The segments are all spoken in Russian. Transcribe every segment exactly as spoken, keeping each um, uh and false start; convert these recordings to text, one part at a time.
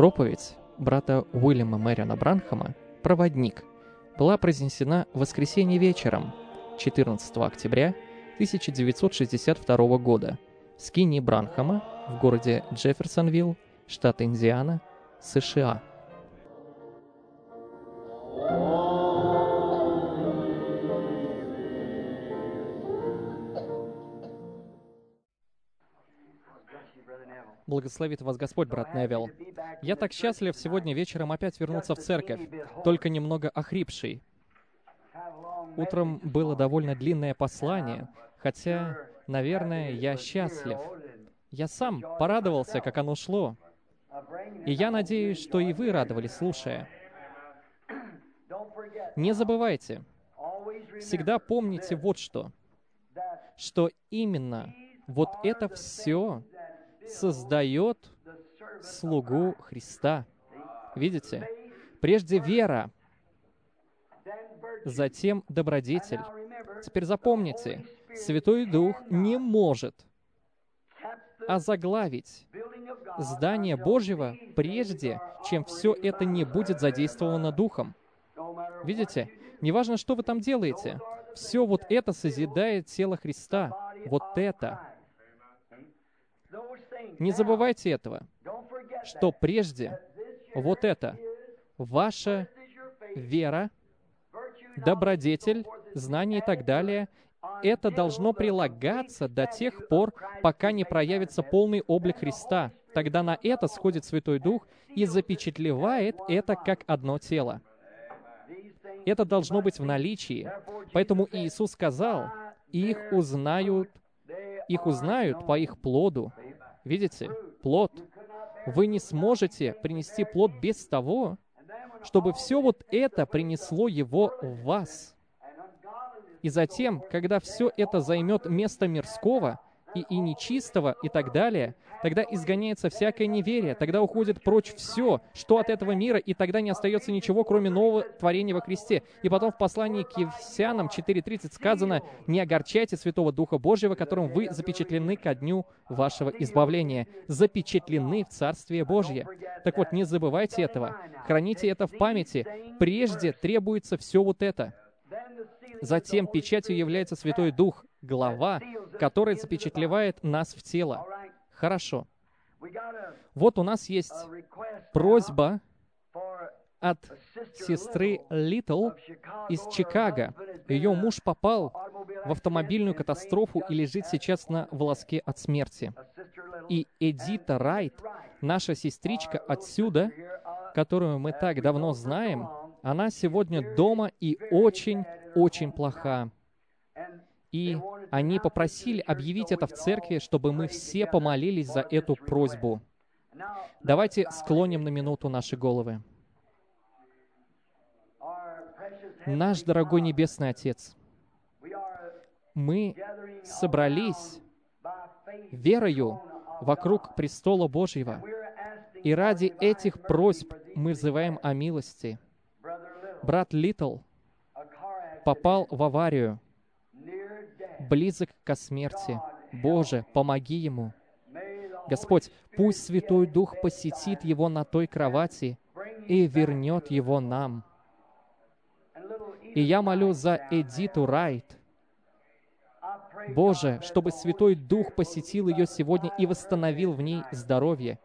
Проповедь брата Уильяма Мэриона Бранхама «Проводник» была произнесена в воскресенье вечером, четырнадцатого октября тысяча девятьсот шестьдесят второго года в скинии Бранхама в городе Джефферсонвилл, штат Индиана, США. Благословит вас Господь, брат Невилл. Я так счастлив сегодня вечером опять вернуться в церковь, только немного охрипший. Утром было довольно длинное послание, хотя, наверное, я счастлив. Я сам порадовался, как оно шло. И я надеюсь, что и вы радовались, слушая. Не забывайте, всегда помните вот что, что именно вот это все создает слугу Христа. Видите? Прежде вера, затем добродетель. Теперь запомните, Святой Дух не может озаглавить здание Божьего, прежде чем все это не будет задействовано Духом. Видите? Неважно, что вы там делаете, все вот это созидает тело Христа. Вот это. Не забывайте этого, что прежде вот это ваша вера, добродетель, знание и так далее, это должно прилагаться до тех пор, пока не проявится полный облик Христа. Тогда на это сходит Святой Дух и запечатлевает это как одно тело. Это должно быть в наличии. Поэтому Иисус сказал, их узнают, их узнают по их плоду. Видите? Плод. Вы не сможете принести плод без того, чтобы все вот это принесло его в вас. И затем, когда все это займет место мирского и, и нечистого и так далее, тогда изгоняется всякое неверие, тогда уходит прочь все, что от этого мира, и тогда не остается ничего, кроме нового творения во Христе. И потом в послании к Ефесянам четыре тридцать сказано: «Не огорчайте Святого Духа Божьего, которым вы запечатлены ко дню вашего избавления». Запечатлены в Царствие Божье. Так вот, не забывайте этого. Храните это в памяти. Прежде требуется все вот это. Затем печатью является Святой Дух, глава, который запечатлевает нас в тело. Хорошо. Вот у нас есть просьба от сестры Литл из Чикаго. Ее муж попал в автомобильную катастрофу и лежит сейчас на волоске от смерти. И Эдита Райт, наша сестричка отсюда, которую мы так давно знаем, она сегодня дома и очень-очень плоха. И они попросили объявить это в церкви, чтобы мы все помолились за эту просьбу. Давайте склоним на минуту наши головы. Наш дорогой Небесный Отец, мы собрались верою вокруг престола Божьего, и ради этих просьб мы взываем о милости. Брат Литл попал в аварию, близок ко смерти. Боже, помоги ему. Господь, пусть Святой Дух посетит его на той кровати и вернет его нам. И я молю за Эдиту Райт. Боже, чтобы Святой Дух посетил ее сегодня и восстановил в ней здоровье.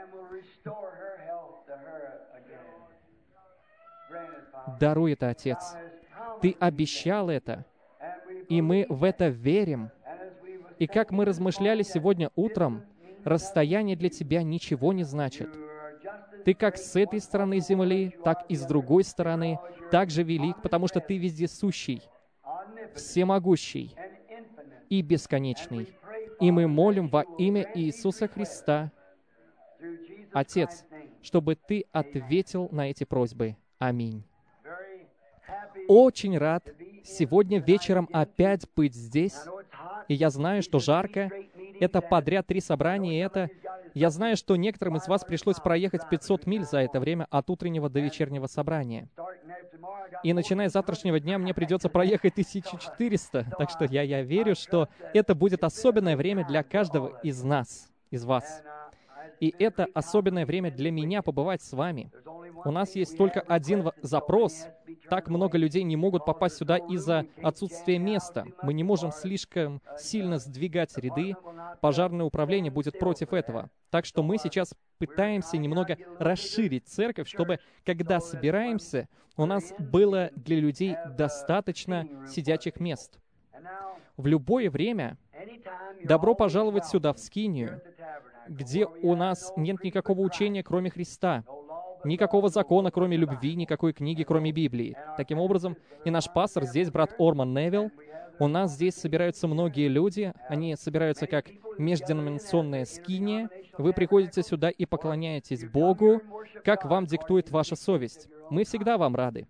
Даруй это, Отец. Ты обещал это, и мы в это верим. И как мы размышляли сегодня утром, расстояние для Тебя ничего не значит. Ты как с этой стороны земли, так и с другой стороны, так же велик, потому что Ты вездесущий, всемогущий и бесконечный. И мы молим во имя Иисуса Христа, Отец, чтобы Ты ответил на эти просьбы. Аминь. Очень рад сегодня вечером опять быть здесь. И я знаю, что жарко. Это подряд три собрания, и это... Я знаю, что некоторым из вас пришлось проехать пятьсот миль за это время от утреннего до вечернего собрания. И начиная с завтрашнего дня мне придется проехать тысячу четыреста. Так что я, я верю, что это будет особенное время для каждого из нас, из вас. И это особенное время для меня побывать с вами. У нас есть только один в- запрос. Так много людей не могут попасть сюда из-за отсутствия места. Мы не можем слишком сильно сдвигать ряды. Пожарное управление будет против этого. Так что мы сейчас пытаемся немного расширить церковь, чтобы, когда собираемся, у нас было для людей достаточно сидячих мест. В любое время добро пожаловать сюда, в Скинию, где у нас нет никакого учения, кроме Христа, никакого закона, кроме любви, никакой книги, кроме Библии. Таким образом, и наш пастор здесь, брат Орман Невилл, у нас здесь собираются многие люди, они собираются как межденоминационная скиния. Вы приходите сюда и поклоняетесь Богу, как вам диктует ваша совесть. Мы всегда вам рады.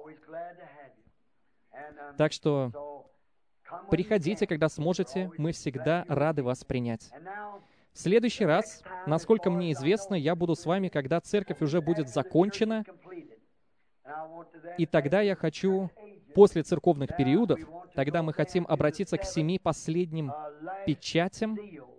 Так что приходите, когда сможете, мы всегда рады вас принять. В следующий раз, насколько мне известно, я буду с вами, когда церковь уже будет закончена, и тогда я хочу, после церковных периодов, тогда мы хотим обратиться к семи последним печатям,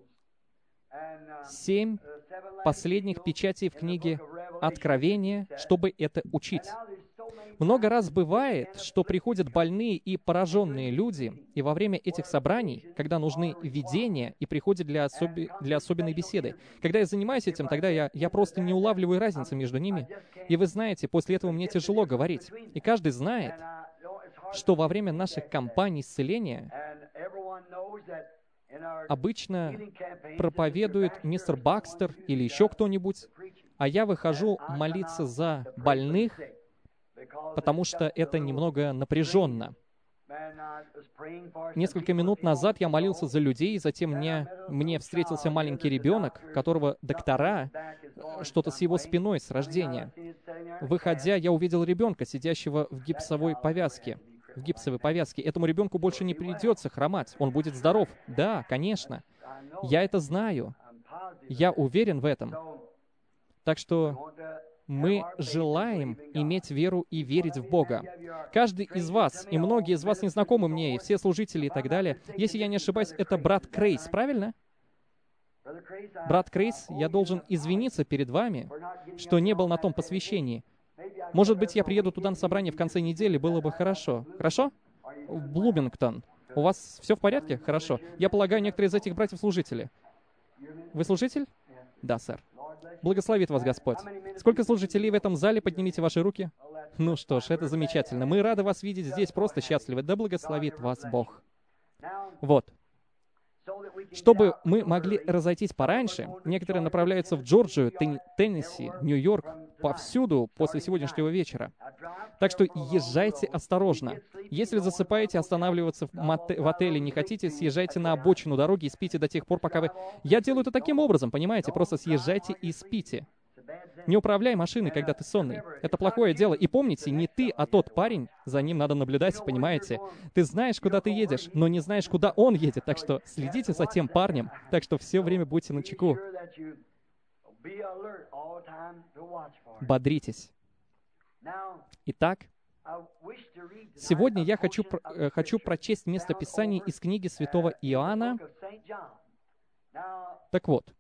семь последних печатей в книге Откровения, чтобы это учить. Много раз бывает, что приходят больные и пораженные люди, и во время этих собраний, когда нужны видения, и приходят для, особи, для особенной беседы. Когда я занимаюсь этим, тогда я, я просто не улавливаю разницы между ними. И вы знаете, после этого мне тяжело говорить. И каждый знает, что во время наших кампаний исцеления обычно проповедует мистер Бакстер или еще кто-нибудь, а я выхожу молиться за больных, потому что это немного напряженно. Несколько минут назад я молился за людей, и затем мне, мне встретился маленький ребенок, которого доктора, что-то с его спиной с рождения. Выходя, я увидел ребенка, сидящего в гипсовой повязке. В гипсовой повязке. Этому ребенку больше не придется хромать. Он будет здоров. Да, конечно. Я это знаю. Я уверен в этом. Так что мы желаем иметь веру и верить в Бога. Каждый из вас, и многие из вас не знакомы мне, и все служители и так далее, если я не ошибаюсь, это брат Крейс, правильно? Брат Крейс, я должен извиниться перед вами, что не был на том посвящении. Может быть, я приеду туда на собрание в конце недели, было бы хорошо. Хорошо? В Блумингтон. У вас все в порядке? Хорошо. Я полагаю, некоторые из этих братьев служители. Вы служитель? Да, сэр. Благословит вас Господь. Сколько служителей в этом зале? Поднимите ваши руки. Ну что ж, это замечательно. Мы рады вас видеть здесь, просто счастливы. Да благословит вас Бог. Вот. Чтобы мы могли разойтись пораньше, некоторые направляются в Джорджию, Тен- Теннесси, Нью-Йорк, повсюду после сегодняшнего вечера. Так что езжайте осторожно. Если засыпаете, останавливаться в, моте- в отеле не хотите, съезжайте на обочину дороги и спите до тех пор, пока вы... Я делаю это таким образом, понимаете? Просто съезжайте и спите. Не управляй машиной, когда ты сонный. Это плохое дело. И помните, не ты, а тот парень, за ним надо наблюдать, понимаете? Ты знаешь, куда ты едешь, но не знаешь, куда он едет. Так что следите за тем парнем. Так что все время будьте начеку. Бодритесь. Итак, сегодня я хочу, про- хочу прочесть местописание из книги святого Иоанна. Так вот,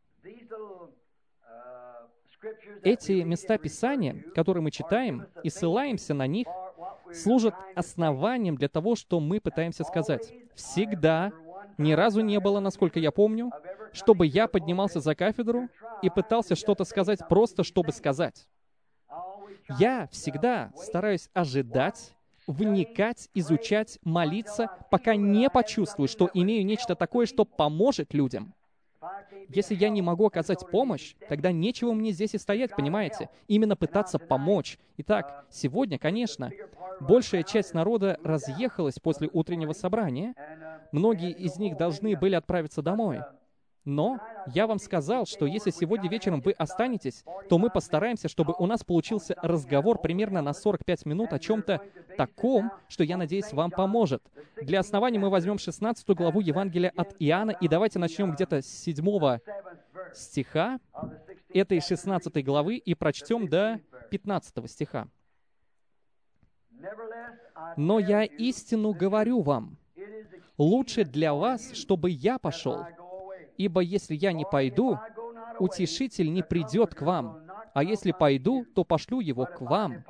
эти места Писания, которые мы читаем и ссылаемся на них, служат основанием для того, что мы пытаемся сказать. Всегда, ни разу не было, насколько я помню, чтобы я поднимался за кафедру и пытался что-то сказать просто, чтобы сказать. Я всегда стараюсь ожидать, вникать, изучать, молиться, пока не почувствую, что имею нечто такое, что поможет людям. Если я не могу оказать помощь, тогда нечего мне здесь и стоять, понимаете? Именно пытаться помочь. Итак, сегодня, конечно, большая часть народа разъехалась после утреннего собрания. Многие из них должны были отправиться домой. Но я вам сказал, что если сегодня вечером вы останетесь, то мы постараемся, чтобы у нас получился разговор примерно на сорок пять минут о чем-то таком, что, я надеюсь, вам поможет. Для основания мы возьмем шестнадцатую главу Евангелия от Иоанна, и давайте начнем где-то с седьмого стиха этой шестнадцатой главы и прочтем до пятнадцатого стиха. «Но я истину говорю вам, лучше для вас, чтобы я пошел. Ибо если я не пойду, утешитель не придет к вам, а если пойду, то пошлю его к вам.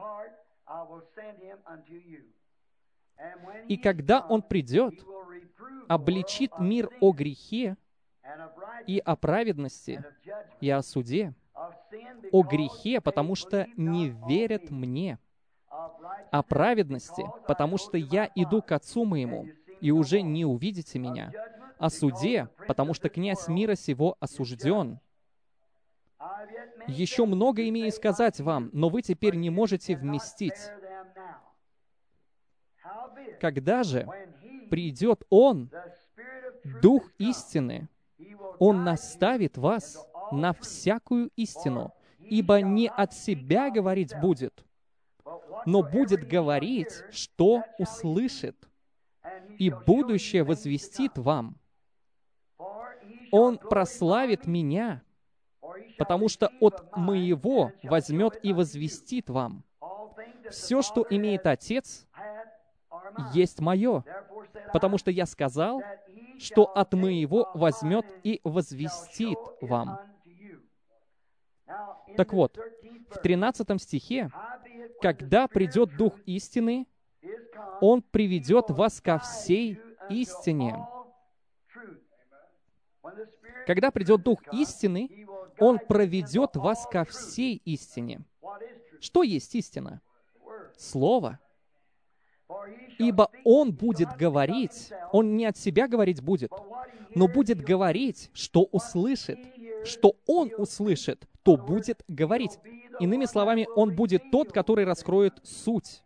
И когда он придет, обличит мир о грехе и о праведности, и о суде, о грехе, потому что не верят мне, о праведности, потому что я иду к Отцу моему, и уже не увидите меня, о суде, потому что князь мира сего осужден. Еще много имею сказать вам, но вы теперь не можете вместить. Когда же придет Он, Дух истины, Он наставит вас на всякую истину, ибо не от себя говорить будет, но будет говорить, что услышит, и будущее возвестит вам. Он прославит Меня, потому что от Моего возьмет и возвестит вам. Все, что имеет Отец, есть Мое, потому что Я сказал, что от Моего возьмет и возвестит вам. Так вот, в тринадцатом стихе, когда придет Дух истины, Он приведет вас ко всей истине. Когда придет Дух истины, Он проведет вас ко всей истине. Что есть истина? Слово. Ибо Он будет говорить, Он не от себя говорить будет, но будет говорить, что услышит. Что Он услышит, то будет говорить. Иными словами, Он будет тот, который раскроет суть.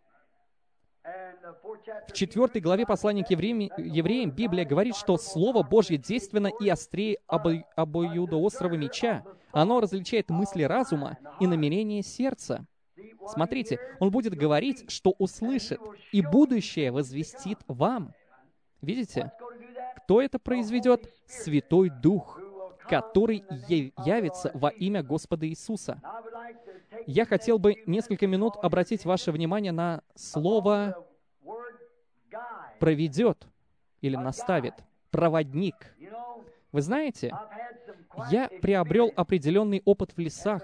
В четвертой главе послания к евреям, евреям Библия говорит, что Слово Божье действенно и острее обо, обоюдоострого меча. Оно различает мысли разума и намерения сердца. Смотрите, Он будет говорить, что услышит, и будущее возвестит вам. Видите? Кто это произведет? Святой Дух, который явится во имя Господа Иисуса. Я хотел бы несколько минут обратить ваше внимание на слово «проведет» или «наставит», «проводник». Вы знаете, я приобрел определенный опыт в лесах.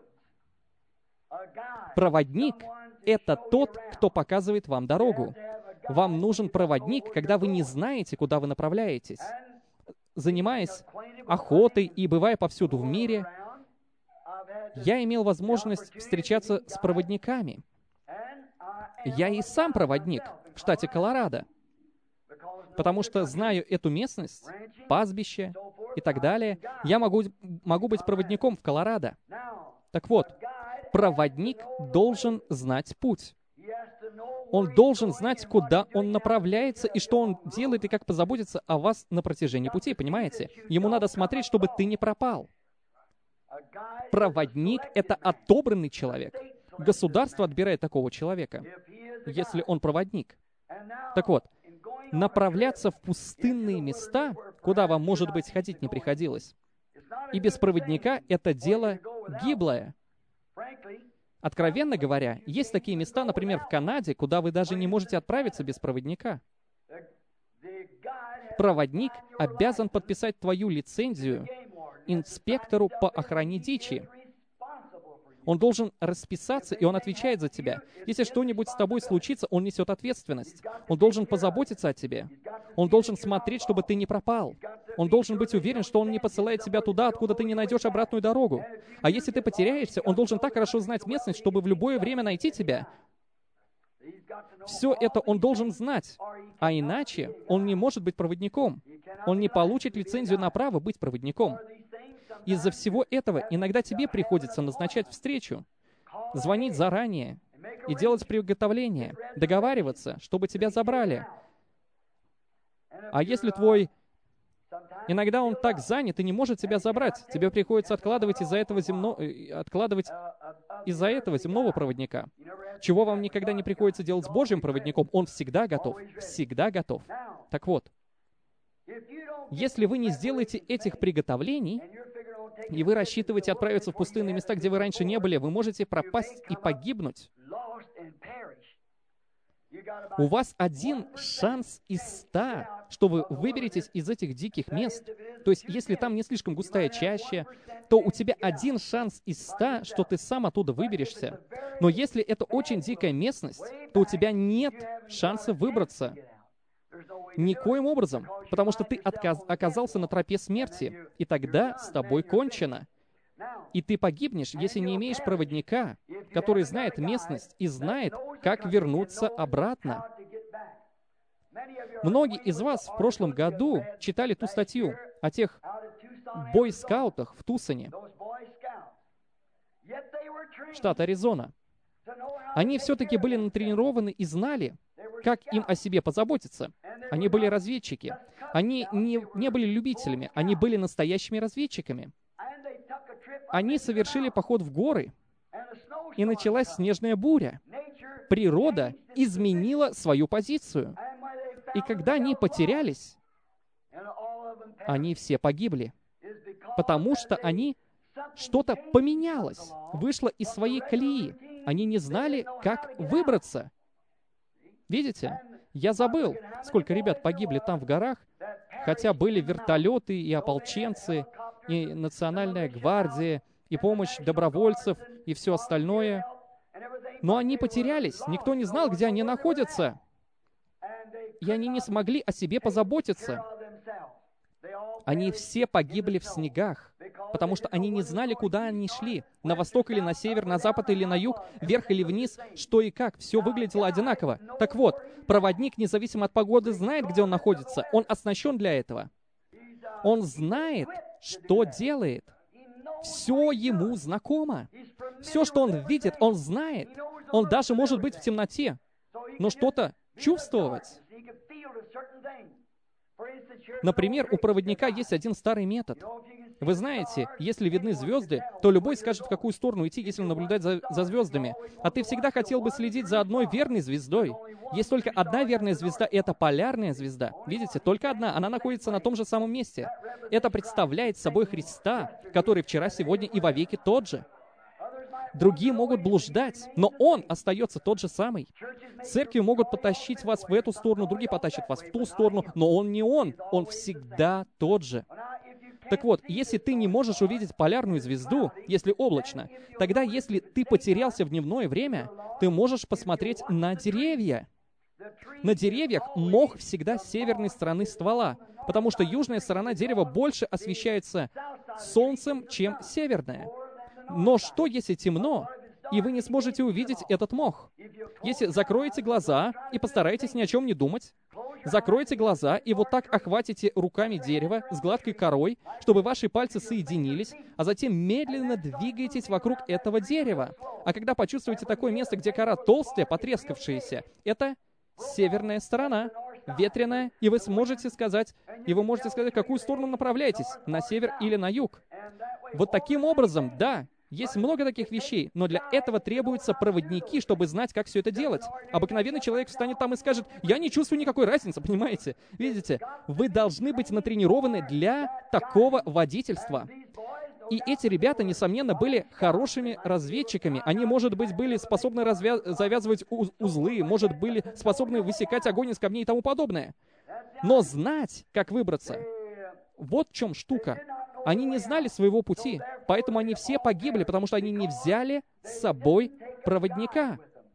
Проводник — это тот, кто показывает вам дорогу. Вам нужен проводник, когда вы не знаете, куда вы направляетесь. Занимаясь охотой и бывая повсюду в мире, я имел возможность встречаться с проводниками. Я и сам проводник в штате Колорадо, потому что знаю эту местность, пастбище и так далее. Я могу, могу быть проводником в Колорадо. Так вот, проводник должен знать путь. Он должен знать, куда он направляется, и что он делает, и как позаботиться о вас на протяжении пути, понимаете? Ему надо смотреть, чтобы ты не пропал. Проводник — это отобранный человек. Государство отбирает такого человека, если он проводник. Так вот, направляться в пустынные места, куда вам, может быть, ходить не приходилось, и без проводника — это дело гиблое. Откровенно говоря, есть такие места, например, в Канаде, куда вы даже не можете отправиться без проводника. Проводник обязан подписать твою лицензию инспектору по охране дичи. Он должен расписаться, и он отвечает за тебя. Если что-нибудь с тобой случится, он несет ответственность. Он должен позаботиться о тебе. Он должен смотреть, чтобы ты не пропал. Он должен быть уверен, что он не посылает тебя туда, откуда ты не найдешь обратную дорогу. А если ты потеряешься, он должен так хорошо знать местность, чтобы в любое время найти тебя. Все это он должен знать. А иначе он не может быть проводником. Он не получит лицензию на право быть проводником. Из-за всего этого иногда тебе приходится назначать встречу, звонить заранее и делать приготовления, договариваться, чтобы тебя забрали. А если твой... Иногда он так занят и не может тебя забрать, тебе приходится откладывать из-за этого, земно... откладывать из-за этого земного проводника. Чего вам никогда не приходится делать с Божьим проводником, он всегда готов, всегда готов. Так вот, если вы не сделаете этих приготовлений, и вы рассчитываете отправиться в пустынные места, где вы раньше не были, вы можете пропасть и погибнуть. У вас один шанс из ста, что вы выберетесь из этих диких мест. То есть, если там не слишком густая чаща, то у тебя один шанс из ста, что ты сам оттуда выберешься. Но если это очень дикая местность, то у тебя нет шанса выбраться. Никоим образом, потому что ты отказ- оказался на тропе смерти, и тогда с тобой кончено. И ты погибнешь, если не имеешь проводника, который знает местность и знает, как вернуться обратно. Многие из вас в прошлом году читали ту статью о тех бойскаутах в Тусоне, штат Аризона. Они все-таки были натренированы и знали, как им о себе позаботиться. Они были разведчики. Они не, не были любителями, они были настоящими разведчиками. Они совершили поход в горы, и началась снежная буря. Природа изменила свою позицию. И когда они потерялись, они все погибли, потому что они что-то поменялось, вышло из своей колеи. Они не знали, как выбраться. Видите? Я забыл, сколько ребят погибли там в горах, хотя были вертолеты и ополченцы, и Национальная гвардия, и помощь добровольцев, и все остальное. Но они потерялись, никто не знал, где они находятся. И они не смогли о себе позаботиться. Они все погибли в снегах, потому что они не знали, куда они шли. На восток или на север, на запад или на юг, вверх или вниз, что и как. Все выглядело одинаково. Так вот, проводник, независимо от погоды, знает, где он находится. Он оснащен для этого. Он знает, что делает. Все ему знакомо. Все, что он видит, он знает. Он даже может быть в темноте, но что-то чувствовать. Например, у проводника есть один старый метод. Вы знаете, если видны звезды, то любой скажет, в какую сторону идти, если наблюдать за, за звездами. А ты всегда хотел бы следить за одной верной звездой. Есть только одна верная звезда, и это полярная звезда. Видите, только одна, она находится на том же самом месте. Это представляет собой Христа, который вчера, сегодня и вовеки тот же. Другие могут блуждать, но Он остается тот же самый. Церкви могут потащить вас в эту сторону, другие потащат вас в ту сторону, но Он не Он. Он всегда тот же. Так вот, если ты не можешь увидеть полярную звезду, если облачно, тогда если ты потерялся в дневное время, ты можешь посмотреть на деревья. На деревьях мох всегда с северной стороны ствола, потому что южная сторона дерева больше освещается солнцем, чем северная. Но что, если темно, и вы не сможете увидеть этот мох? Если закроете глаза и постараетесь ни о чем не думать, закройте глаза и вот так охватите руками дерево с гладкой корой, чтобы ваши пальцы соединились, а затем медленно двигаетесь вокруг этого дерева. А когда почувствуете такое место, где кора толстая, потрескавшаяся, это северная сторона, ветреная, и вы сможете сказать, и вы можете сказать, в какую сторону направляетесь, на север или на юг. Вот таким образом, да, есть много таких вещей, но для этого требуются проводники, чтобы знать, как все это делать. Обыкновенный человек встанет там и скажет, я не чувствую никакой разницы, понимаете? Видите, вы должны быть натренированы для такого водительства. И эти ребята, несомненно, были хорошими разведчиками. Они, может быть, были способны развя- завязывать уз- узлы, может, были способны высекать огонь из камней и тому подобное. Но знать, как выбраться, вот в чем штука. Они не знали своего пути, поэтому они все погибли, потому что они не взяли с собой проводника.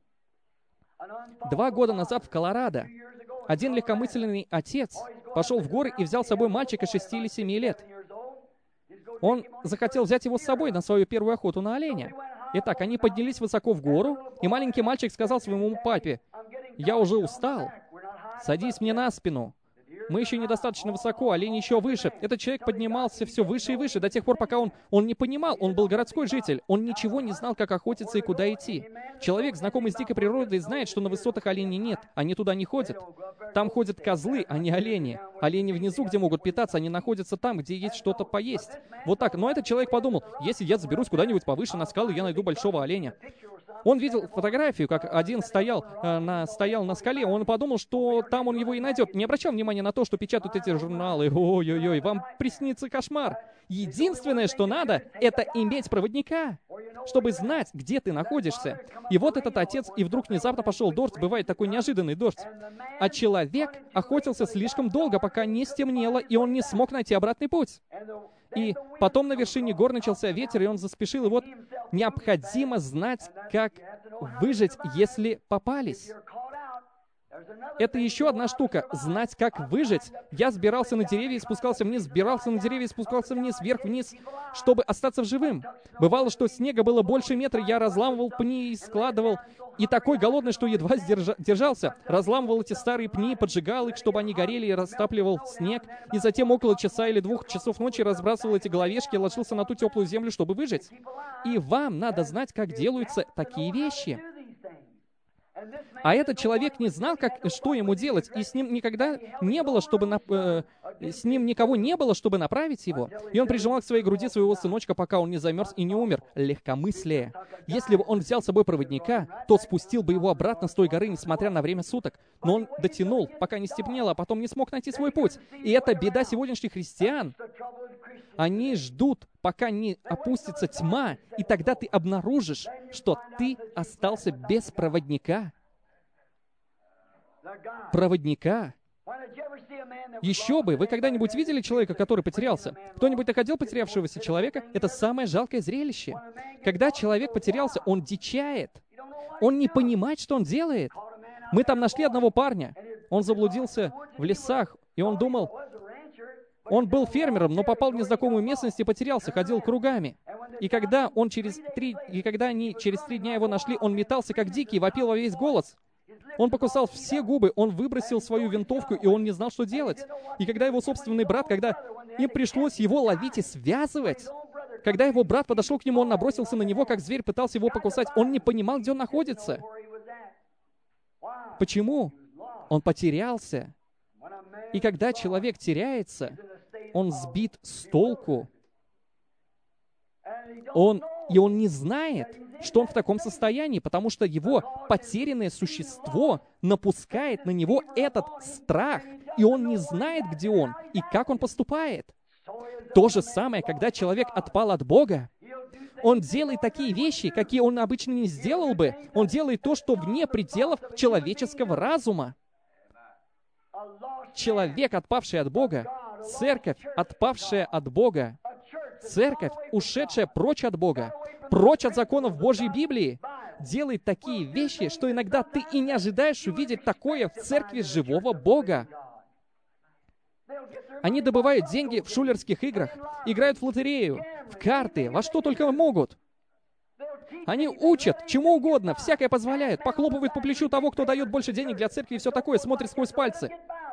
Два года назад в Колорадо один легкомысленный отец пошел в горы и взял с собой мальчика шести или семи лет. Он захотел взять его с собой на свою первую охоту на оленя. Итак, они поднялись высоко в гору, и маленький мальчик сказал своему папе, «Я уже устал, садись мне на спину. Мы еще недостаточно высоко, олень еще выше». Этот человек поднимался все выше и выше, до тех пор, пока он, он не понимал, он был городской житель, он ничего не знал, как охотиться и куда идти. Человек, знакомый с дикой природой, знает, что на высотах оленей нет, они туда не ходят. Там ходят козлы, а не олени. Олени внизу, где могут питаться, они находятся там, где есть что-то поесть. Вот так. Но этот человек подумал, если я заберусь куда-нибудь повыше на скалы, я найду большого оленя. Он видел фотографию, как один стоял, э, на, стоял на скале, он подумал, что там он его и найдет. Не обращал внимания на то, что печатают эти журналы. Ой-ой-ой, вам приснится кошмар. Единственное, что надо, это иметь проводника, чтобы знать, где ты находишься. И вот этот отец, и вдруг внезапно пошел дождь, бывает такой неожиданный дождь. А человек охотился слишком долго, пока не стемнело, и он не смог найти обратный путь. И потом на вершине гор начался ветер, и он заспешил. И вот необходимо знать, как выжить, если попались. Это еще одна штука — знать, как выжить. Я сбирался на деревья и спускался вниз, сбирался на деревья и спускался вниз, вверх-вниз, чтобы остаться живым. Бывало, что снега было больше метра, я разламывал пни и складывал. И такой голодный, что едва сдержа- держался. Разламывал эти старые пни, поджигал их, чтобы они горели, и растапливал снег. И затем около часа или двух часов ночи разбрасывал эти головешки и ложился на ту теплую землю, чтобы выжить. И вам надо знать, как делаются такие вещи. А этот человек не знал, как, что ему делать, и с ним никогда не было, чтобы... На, э, с ним никого не было, чтобы направить его. И он прижимал к своей груди своего сыночка, пока он не замерз и не умер. Легкомыслие. Если бы он взял с собой проводника, то спустил бы его обратно с той горы, несмотря на время суток. Но он дотянул, пока не стемнело, а потом не смог найти свой путь. И это беда сегодняшних христиан. Они ждут, пока не опустится тьма, и тогда ты обнаружишь, что ты остался без проводника. Проводника. Еще бы, вы когда-нибудь видели человека, который потерялся? Кто-нибудь находил потерявшегося человека? Это самое жалкое зрелище. Когда человек потерялся, он дичает. Он не понимает, что он делает. Мы там нашли одного парня. Он заблудился в лесах, и он думал... Он был фермером, но попал в незнакомую местность и потерялся, ходил кругами. И когда, он через три, и когда они через три дня его нашли, он метался как дикий, вопил во весь голос. Он покусал все губы, он выбросил свою винтовку, и он не знал, что делать. И когда его собственный брат, когда им пришлось его ловить и связывать, когда его брат подошел к нему, он набросился на него, как зверь, пытался его покусать, он не понимал, где он находится. Почему? Он потерялся. И когда человек теряется, он сбит с толку. Он, и он не знает, что он в таком состоянии, потому что его потерянное существо напускает на него этот страх, и он не знает, где он и как он поступает. То же самое, когда человек отпал от Бога. Он делает такие вещи, какие он обычно не сделал бы. Он делает то, что вне пределов человеческого разума. Человек, отпавший от Бога, церковь, отпавшая от Бога, церковь, ушедшая прочь от Бога, прочь от законов Божьей Библии, делает такие вещи, что иногда ты и не ожидаешь увидеть такое в церкви живого Бога. Они добывают деньги в шулерских играх, играют в лотерею, в карты, во что только могут. Они учат чему угодно, всякое позволяют, похлопывают по плечу того, кто дает больше денег для церкви и все такое, смотрят сквозь пальцы.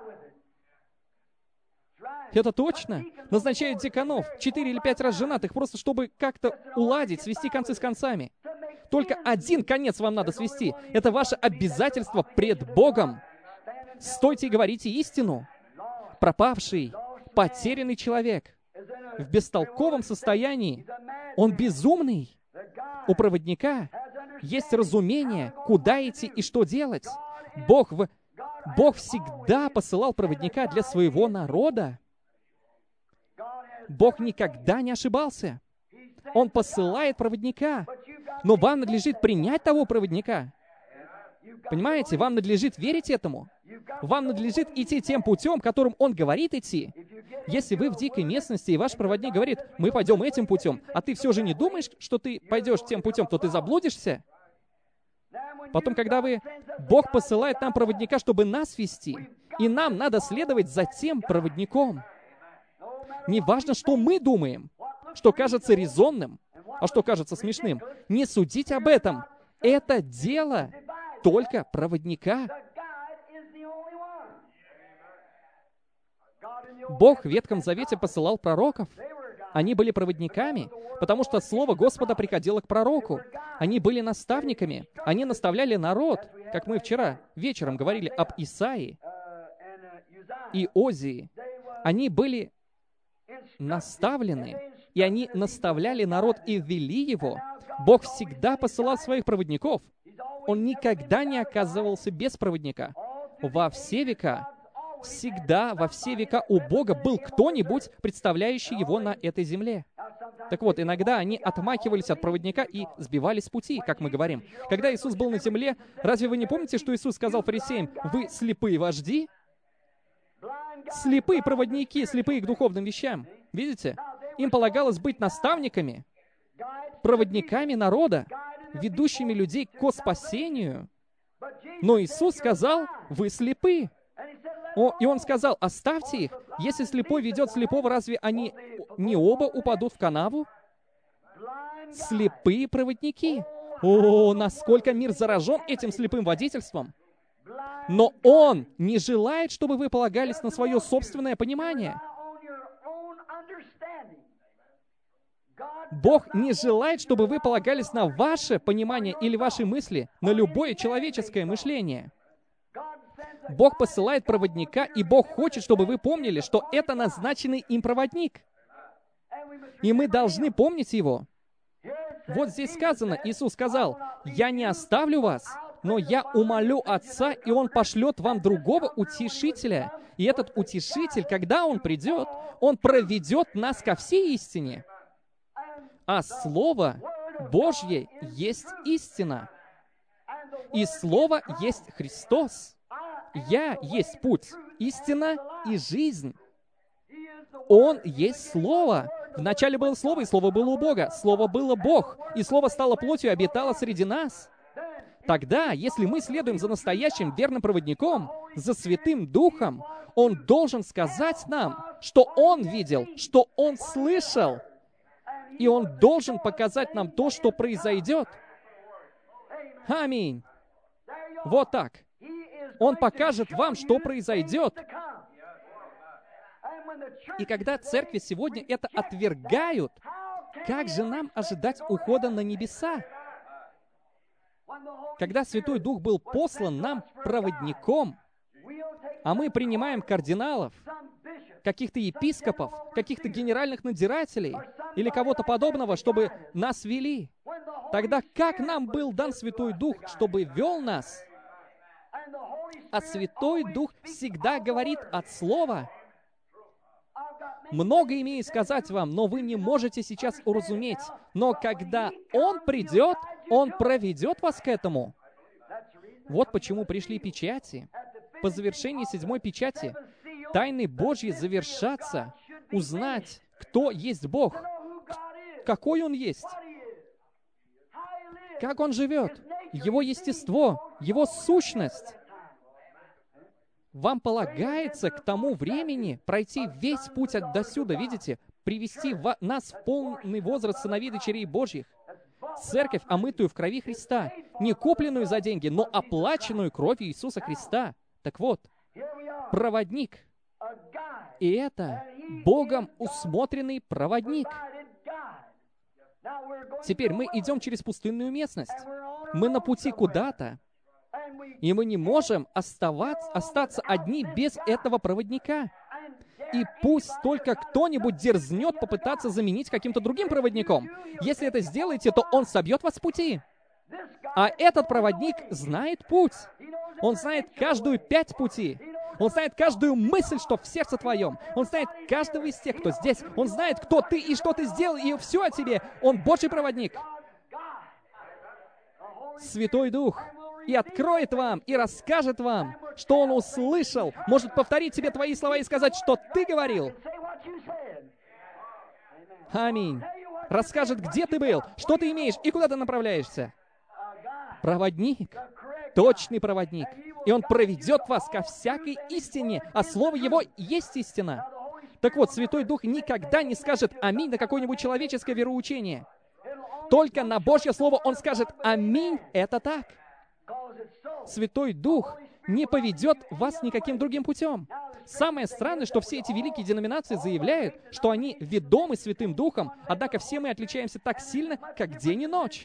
Это точно. Назначают деканов, четыре или пять раз женатых, просто чтобы как-то уладить, свести концы с концами. Только один конец вам надо свести. Это ваше обязательство пред Богом. Стойте и говорите истину. Пропавший, потерянный человек в бестолковом состоянии, он безумный. У проводника есть разумение, куда идти и что делать. Бог, в... Бог всегда посылал проводника для своего народа. Бог никогда не ошибался. Он посылает проводника. Но вам надлежит принять того проводника. Понимаете, вам надлежит верить этому. Вам надлежит идти тем путем, которым Он говорит идти. Если вы в дикой местности, и ваш проводник говорит, мы пойдем этим путем, а ты все же не думаешь, что ты пойдешь тем путем, то ты заблудишься. Потом, когда вы... Бог посылает нам проводника, чтобы нас вести, и нам надо следовать за тем проводником. Не важно, что мы думаем, что кажется резонным, а что кажется смешным. Не судить об этом. Это дело только проводника. Бог в Ветхом Завете посылал пророков. Они были проводниками, потому что Слово Господа приходило к пророку. Они были наставниками. Они наставляли народ, как мы вчера вечером говорили об Исаии и Озии. Они были наставлены, и они наставляли народ и вели его. Бог всегда посылал своих проводников. Он никогда не оказывался без проводника. Во все века всегда, во все века у Бога был кто-нибудь, представляющий Его на этой земле. Так вот, иногда они отмахивались от проводника и сбивались с пути, как мы говорим. Когда Иисус был на земле, разве вы не помните, что Иисус сказал фарисеям: «Вы слепые вожди?» Слепые проводники, слепые к духовным вещам. Видите? Им полагалось быть наставниками, проводниками народа, ведущими людей к спасению. Но Иисус сказал: «Вы слепы». О, и Он сказал: «Оставьте их. Если слепой ведет слепого, разве они не оба упадут в канаву?» Слепые проводники. О, насколько мир заражен этим слепым водительством. Но Он не желает, чтобы вы полагались на свое собственное понимание. Бог не желает, чтобы вы полагались на ваше понимание или ваши мысли, на любое человеческое мышление. Бог посылает проводника, и Бог хочет, чтобы вы помнили, что это назначенный им проводник. И мы должны помнить его. Вот здесь сказано, Иисус сказал: «Я не оставлю вас, но я умолю Отца, и Он пошлет вам другого утешителя. И этот утешитель, когда Он придет, Он проведет нас ко всей истине». А Слово Божье есть истина. И Слово есть Христос. Я есть путь, истина и жизнь. Он есть Слово. Вначале было Слово, и Слово было у Бога. Слово было Бог, и Слово стало плотью и обитало среди нас. Тогда, если мы следуем за настоящим верным проводником, за Святым Духом, Он должен сказать нам, что Он видел, что Он слышал. И Он должен показать нам то, что произойдет. Аминь. Вот так. Он покажет вам, что произойдет. И когда церкви сегодня это отвергают, как же нам ожидать ухода на небеса? Когда Святой Дух был послан нам проводником, а мы принимаем кардиналов, каких-то епископов, каких-то генеральных надзирателей или кого-то подобного, чтобы нас вели, тогда как нам был дан Святой Дух, чтобы вел нас? А Святой Дух всегда говорит от Слова. Много имею сказать вам, но вы не можете сейчас уразуметь. Но когда Он придет, Он проведет вас к этому. Вот почему пришли печати. По завершении седьмой печати тайны Божьи завершатся. Узнать, кто есть Бог, какой Он есть, как Он живет, Его естество, Его сущность. Вам полагается к тому времени пройти весь путь от досюда, видите, привести в нас в полный возраст сыновей и дочерей Божьих. Церковь, омытую в крови Христа, не купленную за деньги, но оплаченную кровью Иисуса Христа. Так вот, проводник. И это Богом усмотренный проводник. Теперь мы идем через пустынную местность. Мы на пути куда-то. И мы не можем оставаться, остаться одни без этого проводника. И пусть только кто-нибудь дерзнет попытаться заменить каким-то другим проводником. Если это сделаете, то он собьет вас с пути. А этот проводник знает путь. Он знает каждую пять пути. Он знает каждую мысль, что в сердце твоем. Он знает каждого из тех, кто здесь. Он знает, кто ты и что ты сделал, и все о тебе. Он Божий проводник. Святой Дух. И откроет вам, и расскажет вам, что Он услышал. Может повторить тебе твои слова и сказать, что ты говорил. Аминь. Расскажет, где ты был, что ты имеешь и куда ты направляешься. Проводник. Точный проводник. И Он проведет вас ко всякой истине, а Слово Его есть истина. Так вот, Святой Дух никогда не скажет «Аминь» на какое-нибудь человеческое вероучение. Только на Божье Слово Он скажет «Аминь, это так». Святой Дух не поведет вас никаким другим путем. Самое странное, что все эти великие деноминации заявляют, что они ведомы Святым Духом, однако все мы отличаемся так сильно, как день и ночь.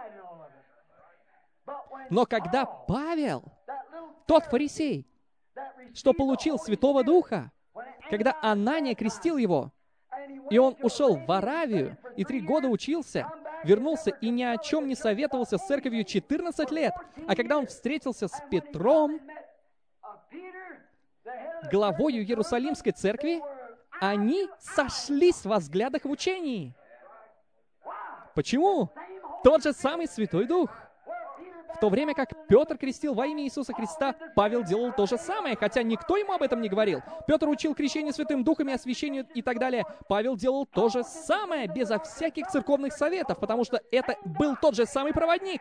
Но когда Павел, тот фарисей, что получил Святого Духа, когда Анания крестил его, и он ушел в Аравию, и три года учился, вернулся и ни о чем не советовался с церковью четырнадцать лет. А когда он встретился с Петром, главою Иерусалимской церкви, они сошлись во взглядах в учении. Почему? Тот же самый Святой Дух. В то время как Петр крестил во имя Иисуса Христа, Павел делал то же самое, хотя никто ему об этом не говорил. Петр учил крещению Святым Духом и освящению и так далее. Павел делал то же самое, безо всяких церковных советов, потому что это был тот же самый проводник.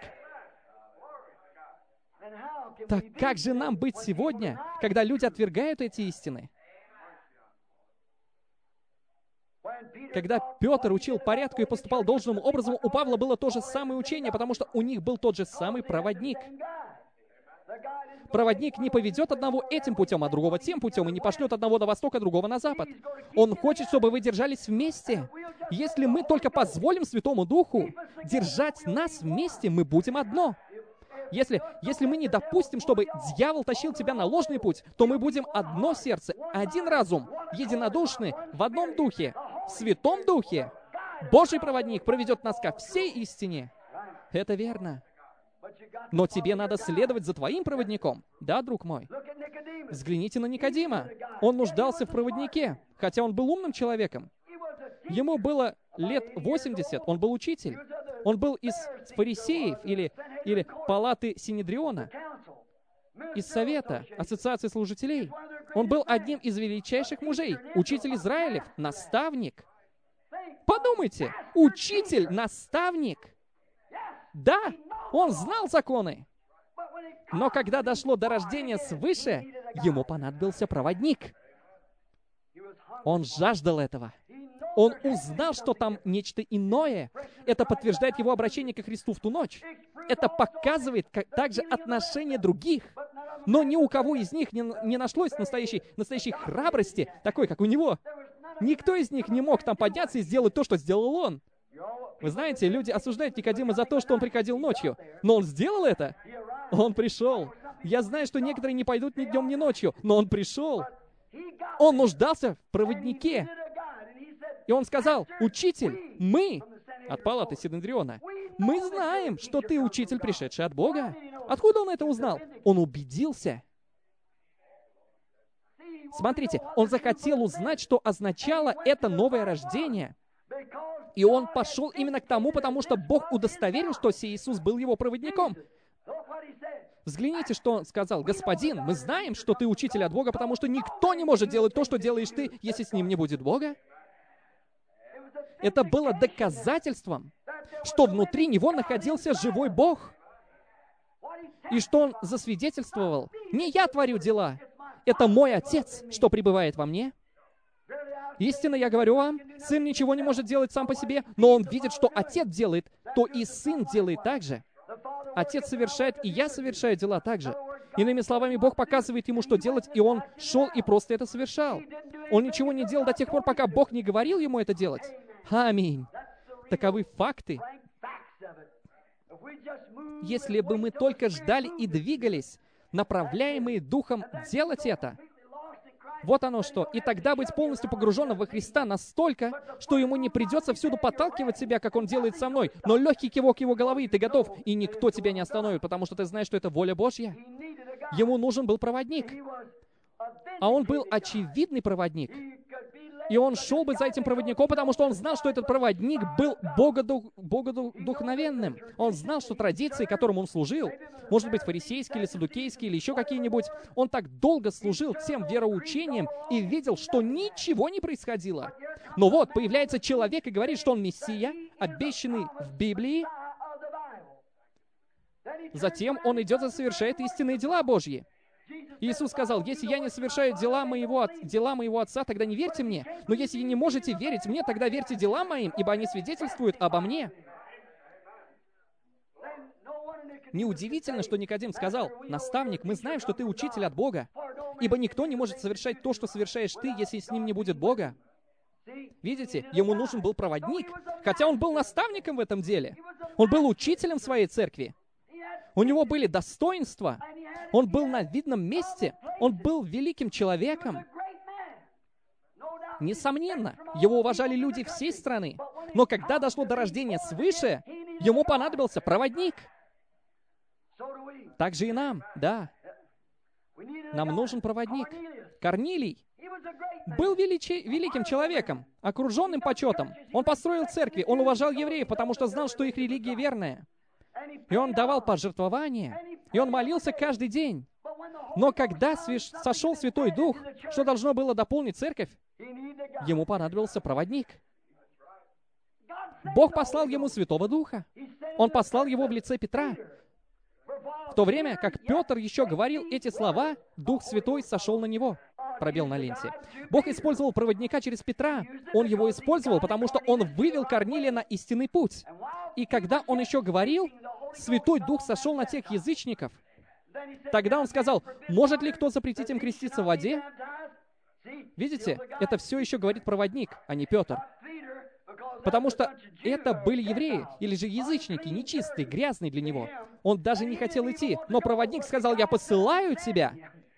Так как же нам быть сегодня, когда люди отвергают эти истины? Когда Петр учил порядку и поступал должным образом, у Павла было то же самое учение, потому что у них был тот же самый проводник. Проводник не поведет одного этим путем, а другого тем путем, и не пошлет одного на восток, а другого на запад. Он хочет, чтобы вы держались вместе. Если мы только позволим Святому Духу держать нас вместе, мы будем одно. Если, если мы не допустим, чтобы дьявол тащил тебя на ложный путь, то мы будем одно сердце, один разум, единодушны, в одном духе, в Святом Духе. Божий проводник проведет нас ко всей истине. Это верно. Но тебе надо следовать за твоим проводником. Да, друг мой? Взгляните на Никодима. Он нуждался в проводнике, хотя он был умным человеком. Ему было лет восемьдесят, он был учитель. Он был из фарисеев или, или палаты Синедриона, из совета, ассоциации служителей. Он был одним из величайших мужей, учитель Израилев, наставник. Подумайте, учитель, наставник. Да, он знал законы. Но когда дошло до рождения свыше, ему понадобился проводник. Он жаждал этого. Он узнал, что там нечто иное. Это подтверждает его обращение ко Христу в ту ночь. Это показывает как, также отношение других. Но ни у кого из них не, не нашлось настоящей, настоящей храбрости, такой, как у него. Никто из них не мог там подняться и сделать то, что сделал он. Вы знаете, люди осуждают Никодима за то, что он приходил ночью. Но он сделал это. Он пришел. Я знаю, что некоторые не пойдут ни днем, ни ночью, но он пришел. Он нуждался в проводнике. И он сказал: «Учитель, мы, от палаты Синедриона, мы знаем, что ты учитель, пришедший от Бога». Откуда он это узнал? Он убедился. Смотрите, он захотел узнать, что означало это новое рождение. И он пошел именно к тому, потому что Бог удостоверил, что сей Иисус был его проводником. Взгляните, что он сказал: «Господин, мы знаем, что ты учитель от Бога, потому что никто не может делать то, что делаешь ты, если с ним не будет Бога». Это было доказательством, что внутри него находился живой Бог. И что он засвидетельствовал: «Не я творю дела, это мой Отец, что пребывает во мне». Истинно я говорю вам, Сын ничего не может делать сам по себе, но он видит, что Отец делает, то и Сын делает так же. Отец совершает, и я совершаю дела так же. Иными словами, Бог показывает ему, что делать, и он шел и просто это совершал. Он ничего не делал до тех пор, пока Бог не говорил ему это делать. Аминь. Таковы факты. Если бы мы только ждали и двигались, направляемые Духом делать это, вот оно что. И тогда быть полностью погруженным во Христа настолько, что ему не придется всюду подталкивать себя, как он делает со мной, но легкий кивок его головы, и ты готов, и никто тебя не остановит, потому что ты знаешь, что это воля Божья. Ему нужен был проводник. А он был очевидный проводник. И он шел бы за этим проводником, потому что он знал, что этот проводник был богодух, богодухновенным. Он знал, что традиции, которым он служил, может быть, фарисейские или саддукейские, или еще какие-нибудь, он так долго служил тем вероучением и видел, что ничего не происходило. Но вот, появляется человек и говорит, что он Мессия, обещанный в Библии. Затем он идет и совершает истинные дела Божьи. Иисус сказал: «Если я не совершаю дела моего, дела моего Отца, тогда не верьте мне. Но если вы не можете верить мне, тогда верьте делам моим, ибо они свидетельствуют обо мне». Неудивительно, что Никодим сказал: «Наставник, мы знаем, что ты учитель от Бога, ибо никто не может совершать то, что совершаешь ты, если с ним не будет Бога». Видите, ему нужен был проводник, хотя он был наставником в этом деле. Он был учителем в своей церкви. У него были достоинства. Он был на видном месте. Он был великим человеком. Несомненно, его уважали люди всей страны. Но когда дошло до рождения свыше, ему понадобился проводник. Так же и нам, да. Нам нужен проводник. Корнилий был величи, великим человеком, окруженным почетом. Он построил церкви, он уважал евреев, потому что знал, что их религия верная. И он давал пожертвования, и он молился каждый день. Но когда свеж... сошел Святой Дух, что должно было дополнить церковь, ему понадобился проводник. Бог послал ему Святого Духа. Он послал его в лице Петра. В то время, как Петр еще говорил эти слова, Дух Святой сошел на него. Пробел на ленте. Бог использовал проводника через Петра. Он его использовал, потому что он вывел Корнилия на истинный путь. И когда он еще говорил, Святой Дух сошел на тех язычников. Тогда он сказал, может ли кто запретить им креститься в воде? Видите, это все еще говорит проводник, а не Петр. Потому что это были евреи, или же язычники, нечистые, грязные для него. Он даже не хотел идти, но проводник сказал, я посылаю тебя.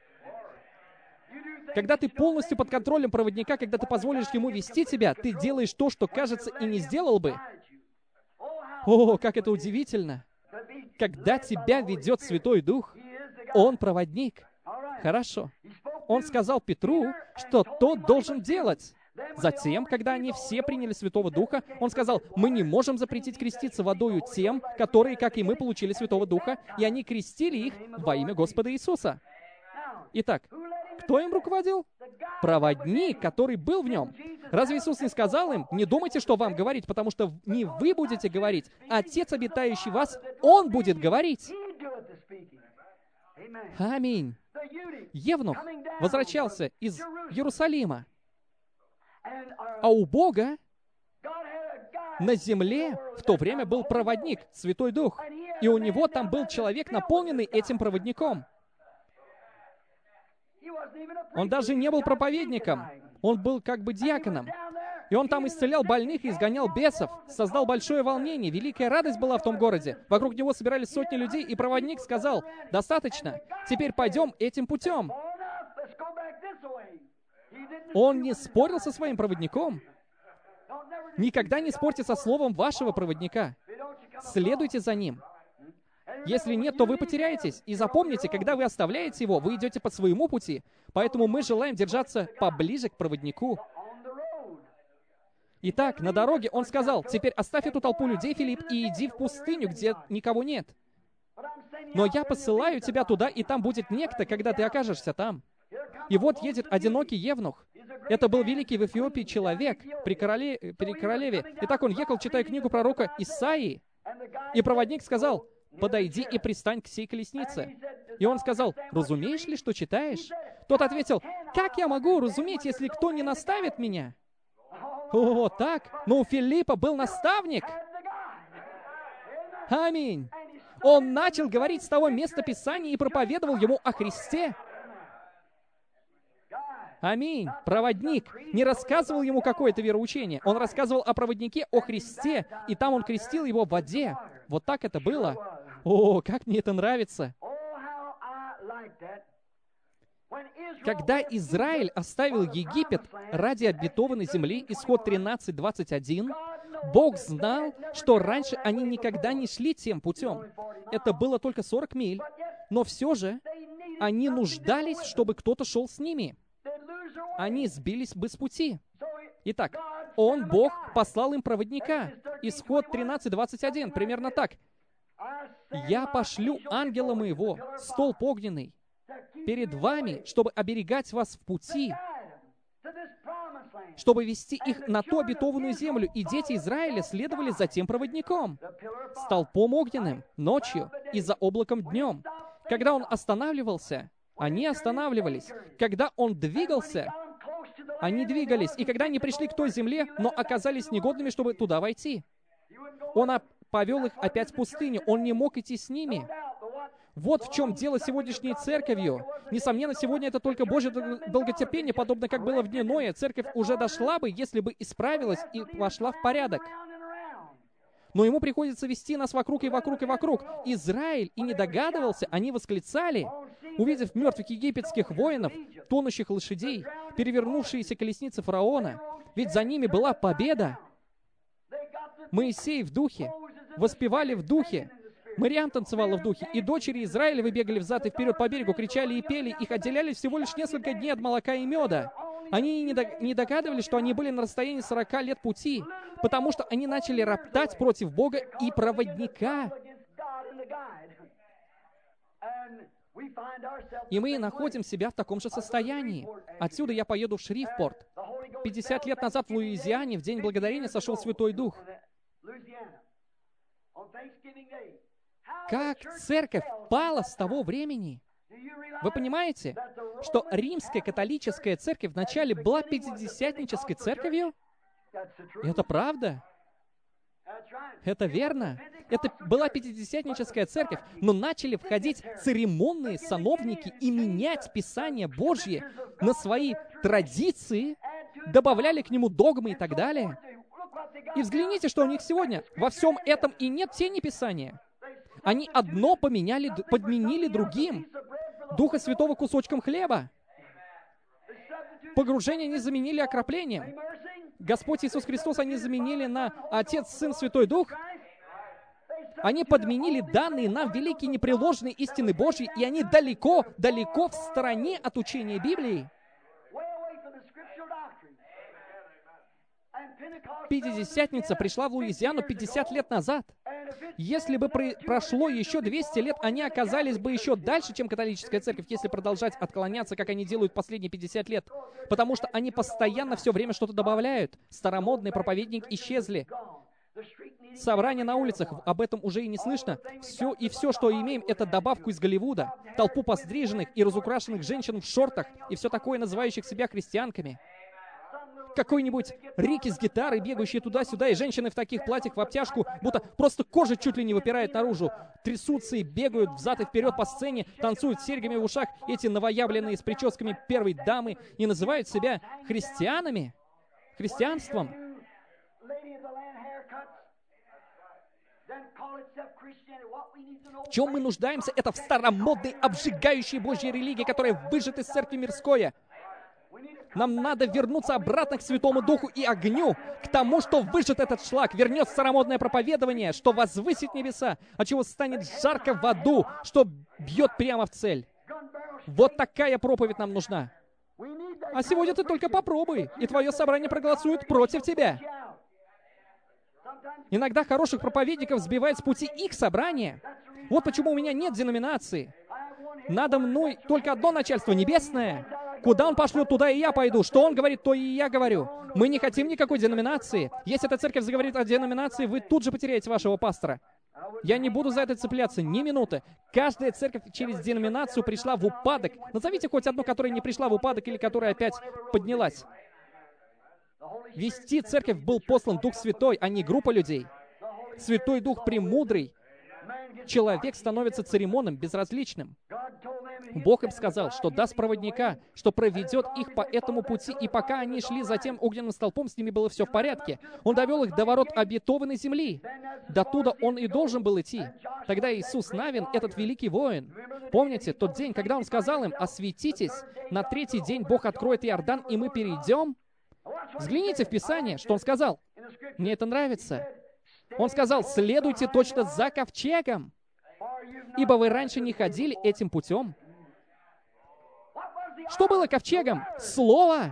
Когда ты полностью под контролем проводника, когда ты позволишь ему вести тебя, ты делаешь то, что, кажется, и не сделал бы. О, как это удивительно! Когда тебя ведет Святой Дух, Он проводник. Хорошо. Он сказал Петру, что тот должен делать. Затем, когда они все приняли Святого Духа, он сказал, мы не можем запретить креститься водою тем, которые, как и мы, получили Святого Духа, и они крестили их во имя Господа Иисуса. Итак, кто им руководил? Проводник, который был в нем. Разве Иисус не сказал им, не думайте, что вам говорить, потому что не вы будете говорить, а Отец, обитающий в вас, Он будет говорить. Аминь. Евнух возвращался из Иерусалима, а у Бога на земле в то время был проводник, Святой Дух, и у него там был человек, наполненный этим проводником. Он даже не был проповедником, он был как бы диаконом. И он там исцелял больных и изгонял бесов, создал большое волнение, великая радость была в том городе. Вокруг него собирались сотни людей, и проводник сказал, достаточно, теперь пойдем этим путем. Он не спорил со своим проводником. Никогда не спорьте со словом вашего проводника. Следуйте за ним. Если нет, то вы потеряетесь. И запомните, когда вы оставляете его, вы идете по своему пути. Поэтому мы желаем держаться поближе к проводнику. Итак, на дороге он сказал, теперь оставь эту толпу людей, Филипп, и иди в пустыню, где никого нет. Но я посылаю тебя туда, и там будет некто, когда ты окажешься там. И вот едет одинокий евнух. Это был великий в Эфиопии человек при, короле, при королеве. Итак, он ехал, читая книгу пророка Исаии. И проводник сказал, подойди и пристань к сей колеснице. И он сказал, разумеешь ли, что читаешь? Тот ответил, как я могу разуметь, если кто не наставит меня? О, так? Но у Филиппа был наставник. Аминь. Он начал говорить с того места Писания и проповедовал ему о Христе. Аминь. Проводник не рассказывал ему какое-то вероучение. Он рассказывал о проводнике, о Христе, и там он крестил его в воде. Вот так это было. О, как мне это нравится. Когда Израиль оставил Египет ради обетованной земли, Исход тринадцать двадцать один, Бог знал, что раньше они никогда не шли тем путем. Это было только сорок миль. Но все же они нуждались, чтобы кто-то шел с ними. Они сбились бы с пути. Итак, Он, Бог, послал им проводника. Исход тринадцать двадцать один, примерно так. «Я пошлю ангела моего, столб огненный, перед вами, чтобы оберегать вас в пути, чтобы вести их на ту обетованную землю, и дети Израиля следовали за тем проводником, столпом огненным, ночью, и за облаком днем. Когда он останавливался, они останавливались. Когда он двигался, они двигались. И когда они пришли к той земле, но оказались негодными, чтобы туда войти, он повел их опять в пустыню. Он не мог идти с ними. Вот в чем дело сегодняшней церковью. Несомненно, сегодня это только Божье долготерпение, подобно как было в дни Ноя. Церковь уже дошла бы, если бы исправилась и вошла в порядок. Но ему приходится вести нас вокруг и вокруг и вокруг. Израиль и не догадывался, они восклицали, увидев мертвых египетских воинов, тонущих лошадей, перевернувшиеся колесницы фараона. Ведь за ними была победа. Моисей в духе, воспевали в духе. Мариам танцевала в духе, и дочери Израилевы бегали взад и вперед по берегу, кричали и пели, их отделяли всего лишь несколько дней от молока и меда. Они не, до... не догадывались, что они были на расстоянии сорока лет пути, потому что они начали роптать против Бога и проводника. И мы находим себя в таком же состоянии. Отсюда я поеду в Шрифпорт. пятьдесят лет назад в Луизиане в День Благодарения сошел Святой Дух. Как церковь пала с того времени? Вы понимаете, что римская католическая церковь вначале была пятидесятнической церковью? Это правда? Это верно. Это была пятидесятническая церковь, но начали входить церемонные сановники и менять Писание Божье на свои традиции, добавляли к нему догмы и так далее. И взгляните, что у них сегодня. Во всем этом и нет тени Писания. Они одно поменяли, подменили другим. Духа Святого кусочком хлеба. Погружение не заменили окроплением. Господь Иисус Христос они заменили на Отец, Сын, Святой Дух. Они подменили данные нам великие непреложные истины Божьи, и они далеко, далеко в стороне от учения Библии. Пятидесятница пришла в Луизиану пятьдесят лет назад. Если бы про- прошло еще двести лет, они оказались бы еще дальше, чем католическая церковь, если продолжать отклоняться, как они делают последние пятьдесят лет. Потому что они постоянно все время что-то добавляют. Старомодный проповедник исчезли. Собрания на улицах, об этом уже и не слышно. Все, и все, что имеем, это добавку из Голливуда. Толпу постриженных и разукрашенных женщин в шортах, и все такое, называющих себя христианками. Какой-нибудь Рики с гитарой, бегающий туда-сюда, и женщины в таких платьях в обтяжку, будто просто кожа чуть ли не выпирает наружу, трясутся и бегают взад и вперед по сцене, танцуют с серьгами в ушах, эти новоявленные с прическами первой дамы, и называют себя христианами, христианством. В чем мы нуждаемся? Это в старомодной, обжигающей Божьей религии, которая выжжет из церкви мирское. Нам надо вернуться обратно к Святому Духу и огню, к тому, что выжжет этот шлак, вернет старомодное проповедование, что возвысит небеса, от чего станет жарко в аду, что бьет прямо в цель. Вот такая проповедь нам нужна. А сегодня ты только попробуй, и твое собрание проголосует против тебя. Иногда хороших проповедников сбивает с пути их собрания. Вот почему у меня нет деноминации. Надо мной только одно начальство, небесное. Куда он пошлет, туда и я пойду. Что он говорит, то и я говорю. Мы не хотим никакой деноминации. Если эта церковь заговорит о деноминации, вы тут же потеряете вашего пастора. Я не буду за это цепляться ни минуты. Каждая церковь через деноминацию пришла в упадок. Назовите хоть одну, которая не пришла в упадок или которая опять поднялась. Вести церковь был послан Дух Святой, а не группа людей. Святой Дух премудрый. Человек становится церемонным, безразличным. Бог им сказал, что даст проводника, что проведет их по этому пути, и пока они шли за тем огненным столпом, с ними было все в порядке. Он довел их до ворот обетованной земли. До туда он и должен был идти. Тогда Иисус Навин, этот великий воин, помните, тот день, когда он сказал им, осветитесь, на третий день Бог откроет Иордан, и мы перейдем? Взгляните в Писание, что он сказал. Мне это нравится. Он сказал, следуйте точно за ковчегом, ибо вы раньше не ходили этим путем. Что было ковчегом? Слово.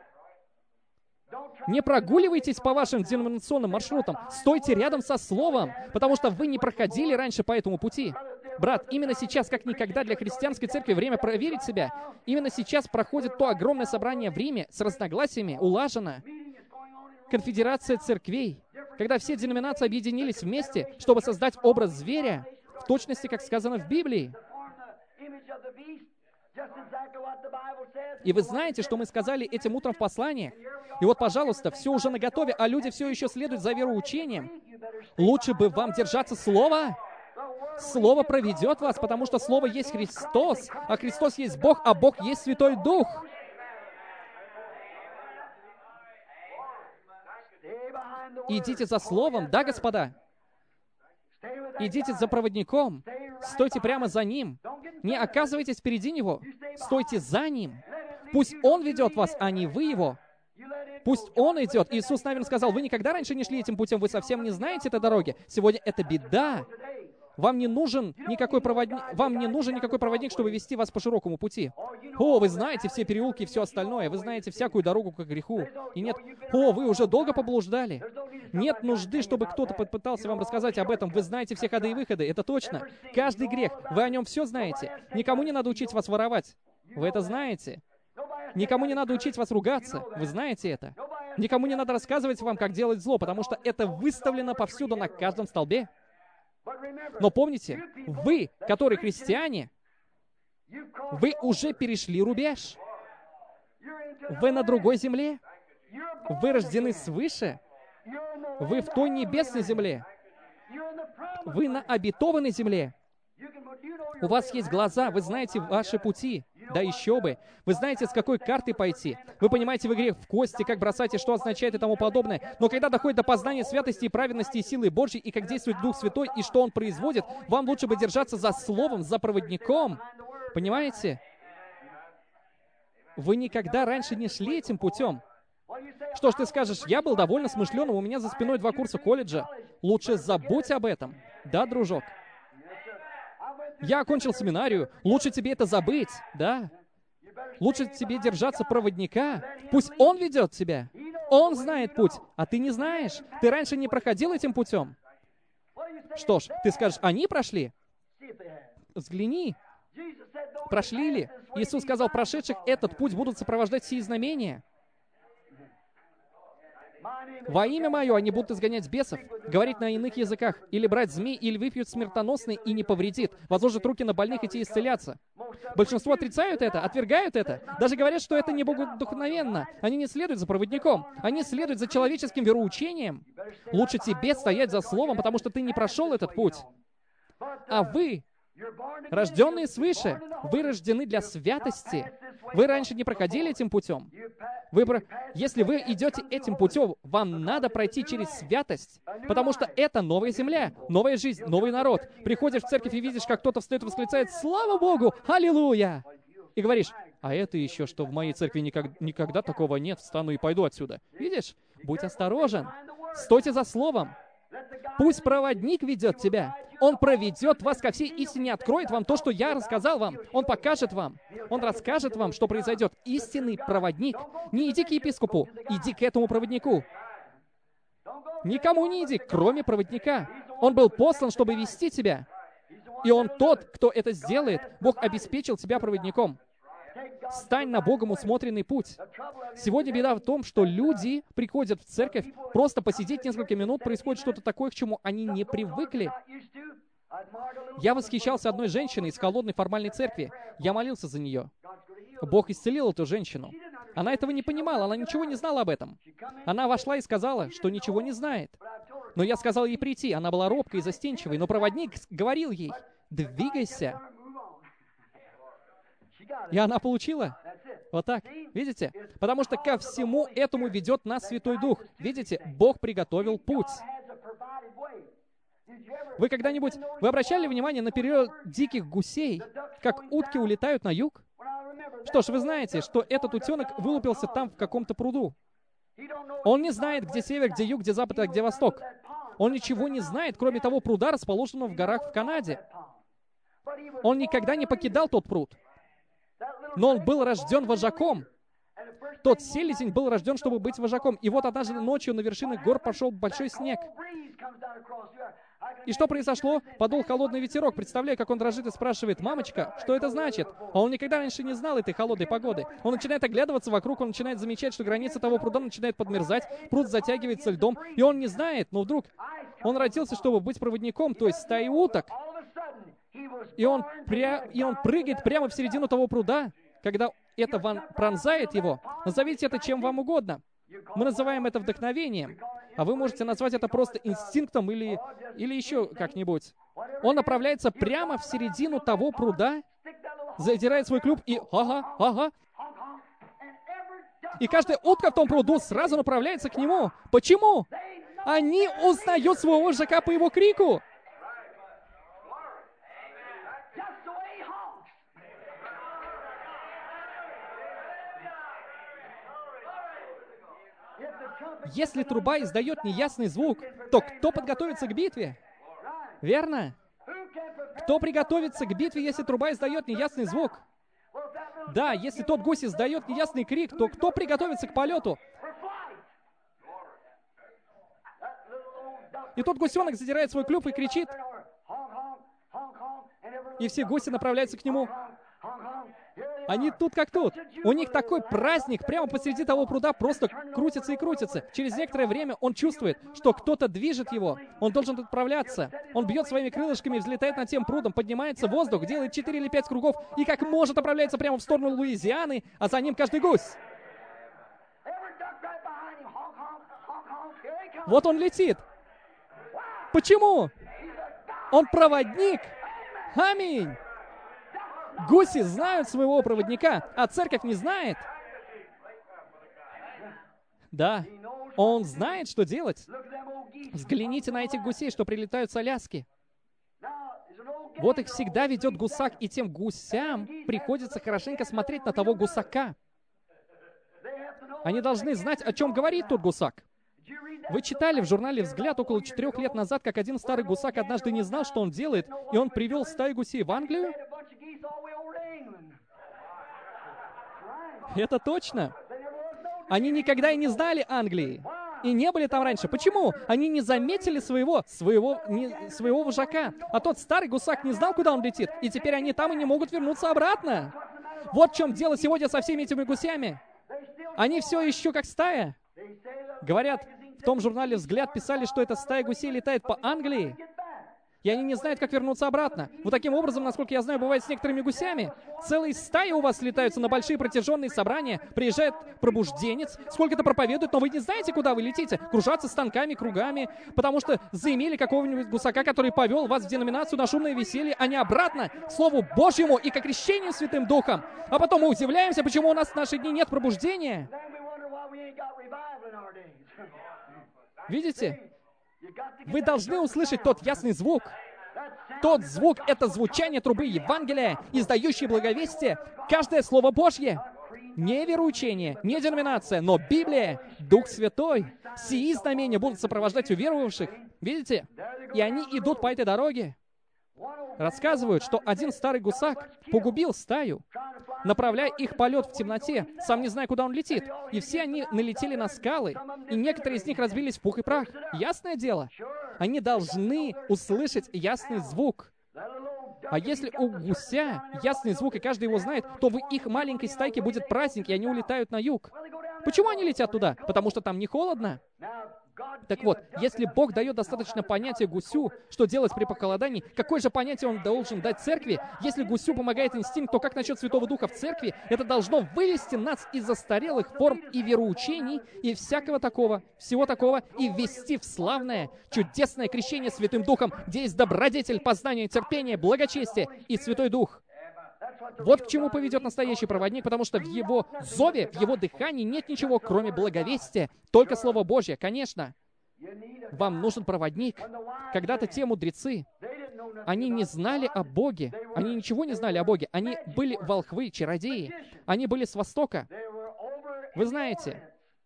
Не прогуливайтесь по вашим деноминационным маршрутам. Стойте рядом со Словом, потому что вы не проходили раньше по этому пути. Брат, именно сейчас, как никогда, для христианской церкви время проверить себя. Именно сейчас проходит то огромное собрание в Риме с разногласиями, улажено. Конфедерация церквей, когда все деноминации объединились вместе, чтобы создать образ зверя, в точности, как сказано в Библии. И вы знаете, что мы сказали этим утром в послании? И вот, пожалуйста, все уже наготове, а люди все еще следуют за вероучением. Лучше бы вам держаться Слова. Слово проведет вас, потому что Слово есть Христос, а Христос есть Бог, а Бог есть Святой Дух. Идите за Словом, да, господа? Идите за проводником. Стойте прямо за Ним. Не оказывайтесь впереди Него. Стойте за Ним. Пусть Он ведет вас, а не вы Его. Пусть Он идет. Иисус, наверное, сказал, вы никогда раньше не шли этим путем, вы совсем не знаете этой дороги. Сегодня это беда. Вам не нужен никакой проводник, вам не нужен никакой проводник, чтобы вести вас по широкому пути. О, вы знаете все переулки и все остальное. Вы знаете всякую дорогу к греху. И нет, о, вы уже долго поблуждали. Нет нужды, чтобы кто-то попытался вам рассказать об этом. Вы знаете все ходы и выходы. Это точно. Каждый грех. Вы о нем все знаете. Никому не надо учить вас воровать. Вы это знаете. Никому не надо учить вас ругаться. Вы знаете это. Никому не надо рассказывать вам, как делать зло, потому что это выставлено повсюду на каждом столбе. Но помните, вы, которые христиане, вы уже перешли рубеж. Вы на другой земле. Вы рождены свыше. Вы в той небесной земле. Вы на обетованной земле. У вас есть глаза, вы знаете ваши пути. Да еще бы. Вы знаете, с какой карты пойти. Вы понимаете в игре в кости, как бросать и что означает и тому подобное. Но когда доходит до познания святости и праведности и силы Божьей, и как действует Дух Святой, и что Он производит, вам лучше бы держаться за Словом, за проводником. Понимаете? Вы никогда раньше не шли этим путем. Что ж ты скажешь, я был довольно смышленым, у меня за спиной два курса колледжа. Лучше забудь об этом. Да, дружок? Я окончил семинарию. Лучше тебе это забыть, да? Лучше тебе держаться проводника. Пусть он ведет тебя. Он знает путь, а ты не знаешь. Ты раньше не проходил этим путем. Что ж, ты скажешь, они прошли? Взгляни. Прошли ли? Иисус сказал, прошедших этот путь будут сопровождать сии знамения. Во имя Мое они будут изгонять бесов, говорить на иных языках, или брать змей, или выпьют смертоносный и не повредит, возложат руки на больных и те исцелятся. Большинство отрицают это, отвергают это, даже говорят, что это не богодухновенно. Они не следуют за проводником, они следуют за человеческим вероучением. Лучше тебе стоять за словом, потому что ты не прошел этот путь. А вы, рожденные свыше, вы рождены для святости. Вы раньше не проходили этим путем. Вы про... Если вы идете этим путем, вам надо пройти через святость, потому что это новая земля, новая жизнь, новый народ. Приходишь в церковь и видишь, как кто-то встает и восклицает «Слава Богу! Аллилуйя!» И говоришь, а это еще, что в моей церкви никак... никогда такого нет, встану и пойду отсюда. Видишь? Будь осторожен. Стойте за словом. Пусть проводник ведет тебя. Он проведет вас ко всей истине, откроет вам то, что я рассказал вам. Он покажет вам. Он расскажет вам, что произойдет. Истинный проводник. Не иди к епископу, иди к этому проводнику. Никому не иди, кроме проводника. Он был послан, чтобы вести тебя. И он тот, кто это сделает. Бог обеспечил тебя проводником. Стань на Богом усмотренный путь. Сегодня беда в том, что люди приходят в церковь, просто посидеть несколько минут, происходит что-то такое, к чему они не привыкли. Я восхищался одной женщиной из холодной формальной церкви. Я молился за нее. Бог исцелил эту женщину. Она этого не понимала, она ничего не знала об этом. Она вошла и сказала, что ничего не знает. Но я сказал ей прийти. Она была робкой и застенчивой, но проводник говорил ей, «Двигайся». И она получила. Вот так. Видите? Потому что ко всему этому ведет нас Святой Дух. Видите? Бог приготовил путь. Вы когда-нибудь... Вы обращали внимание на период диких гусей, как утки улетают на юг? Что ж, вы знаете, что этот утенок вылупился там в каком-то пруду. Он не знает, где север, где юг, где запад, а где восток. Он ничего не знает, кроме того пруда, расположенного в горах в Канаде. Он никогда не покидал тот пруд. Но он был рожден вожаком. Тот селезень был рожден, чтобы быть вожаком. И вот однажды ночью на вершинах гор пошел большой снег. И что произошло? Подул холодный ветерок. Представляю, как он дрожит и спрашивает, «Мамочка, что это значит?» А он никогда раньше не знал этой холодной погоды. Он начинает оглядываться вокруг, он начинает замечать, что граница того пруда начинает подмерзать, пруд затягивается льдом, и он не знает, но вдруг он родился, чтобы быть проводником, то есть стаи уток. И он, пря... и он прыгает прямо в середину того пруда, когда это ван... пронзает его. Назовите это чем вам угодно. Мы называем это вдохновением, а вы можете назвать это просто инстинктом или, или еще как-нибудь. Он направляется прямо в середину того пруда, задирает свой клюв и ага, ага. И каждая утка в том пруду сразу направляется к нему. Почему? Они узнают своего вожака по его крику. Если труба издает неясный звук, то кто подготовится к битве? Верно? Кто приготовится к битве, если труба издает неясный звук? Да, если тот гусь издает неясный крик, то кто приготовится к полету? И тот гусенок задирает свой клюв и кричит, и все гуси направляются к нему. Они тут как тут. У них такой праздник, прямо посреди того пруда просто крутится и крутится. Через некоторое время он чувствует, что кто-то движет его. Он должен отправляться. Он бьет своими крылышками, взлетает над тем прудом, поднимается в воздух, делает четыре или пять кругов и как может отправляется прямо в сторону Луизианы, а за ним каждый гусь. Вот он летит. Почему? Он проводник. Аминь. Гуси знают своего проводника, а церковь не знает. Да, он знает, что делать. Взгляните на этих гусей, что прилетают с Аляски. Вот их всегда ведет гусак, и тем гусям приходится хорошенько смотреть на того гусака. Они должны знать, о чем говорит тот гусак. Вы читали в журнале «Взгляд» около четырех лет назад, как один старый гусак однажды не знал, что он делает, и он привел стаю гусей в Англию? Это точно. Они никогда и не знали Англии. И не были там раньше. Почему? Они не заметили своего, своего, не, своего вожака. А тот старый гусак не знал, куда он летит. И теперь они там и не могут вернуться обратно. Вот в чем дело сегодня со всеми этими гусями. Они все еще как стая. Говорят, в том журнале «Взгляд» писали, что эта стая гусей летает по Англии, и они не знают, как вернуться обратно. Вот таким образом, насколько я знаю, бывает с некоторыми гусями. Целые стаи у вас слетаются на большие протяженные собрания, приезжает пробужденец, сколько-то проповедует, но вы не знаете, куда вы летите. Кружатся станками, кругами, потому что заимели какого-нибудь гусака, который повел вас в деноминацию на шумное веселье, а не обратно к Слову Божьему и к крещению Святым Духом. А потом мы удивляемся, почему у нас в наши дни нет пробуждения. Видите? Вы должны услышать тот ясный звук. Тот звук — это звучание трубы Евангелия, издающей благовестие. Каждое Слово Божье. Не вероучение, не деноминация, но Библия, Дух Святой. Сии знамения будут сопровождать уверовавших. Видите? И они идут по этой дороге. Рассказывают, что один старый гусак погубил стаю, направляя их полет в темноте, сам не зная, куда он летит. И все они налетели на скалы, и некоторые из них разбились в пух и прах. Ясное дело, они должны услышать ясный звук. А если у гуся ясный звук, и каждый его знает, то в их маленькой стайке будет праздник, и они улетают на юг. Почему они летят туда? Потому что там не холодно. Так вот, если Бог дает достаточно понятия гусю, что делать при похолодании, какое же понятие Он должен дать церкви? Если гусю помогает инстинкт, то как насчет Святого Духа в церкви? Это должно вывести нас из застарелых форм и вероучений, и всякого такого, всего такого, и ввести в славное, чудесное крещение Святым Духом, где есть добродетель, познание, терпение, благочестие и Святой Дух. Вот к чему поведет настоящий проводник, потому что в его зове, в его дыхании нет ничего, кроме благовестия. Только Слово Божье, конечно. Вам нужен проводник. Когда-то те мудрецы, они не знали о Боге. Они ничего не знали о Боге. Они были волхвы, чародеи. Они были с Востока. Вы знаете,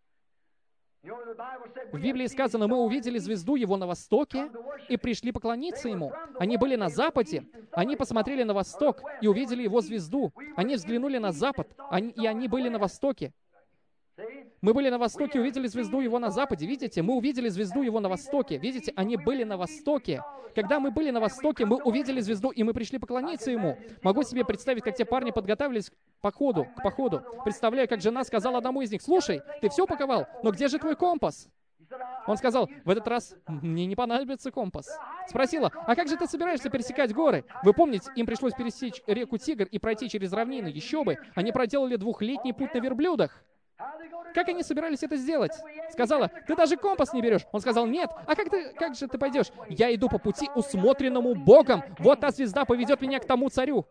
в Библии сказано, мы увидели звезду Его на востоке и пришли поклониться Ему. Они были на западе, они посмотрели на восток и увидели Его звезду. Они взглянули на запад, они, и они были на востоке. Мы были на востоке, увидели звезду Его на западе. Видите, мы увидели звезду Его на востоке. Видите, они были на востоке. Когда мы были на востоке, мы увидели звезду, и мы пришли поклониться Ему. Могу себе представить, как те парни подготавливались к походу, к походу. Представляю, как жена сказала одному из них: «Слушай, ты все упаковал, но где же твой компас?» Он сказал: «В этот раз мне не понадобится компас». Спросила: «А как же ты собираешься пересекать горы?» Вы помните, им пришлось пересечь реку Тигр и пройти через равнины. Еще бы, они проделали двухлетний путь на верблюдах. Как они собирались это сделать? Сказала: «Ты даже компас не берешь». Он сказал: «Нет». «А как, ты, как же ты пойдешь?» «Я иду по пути, усмотренному Богом. Вот та звезда поведет меня к тому царю».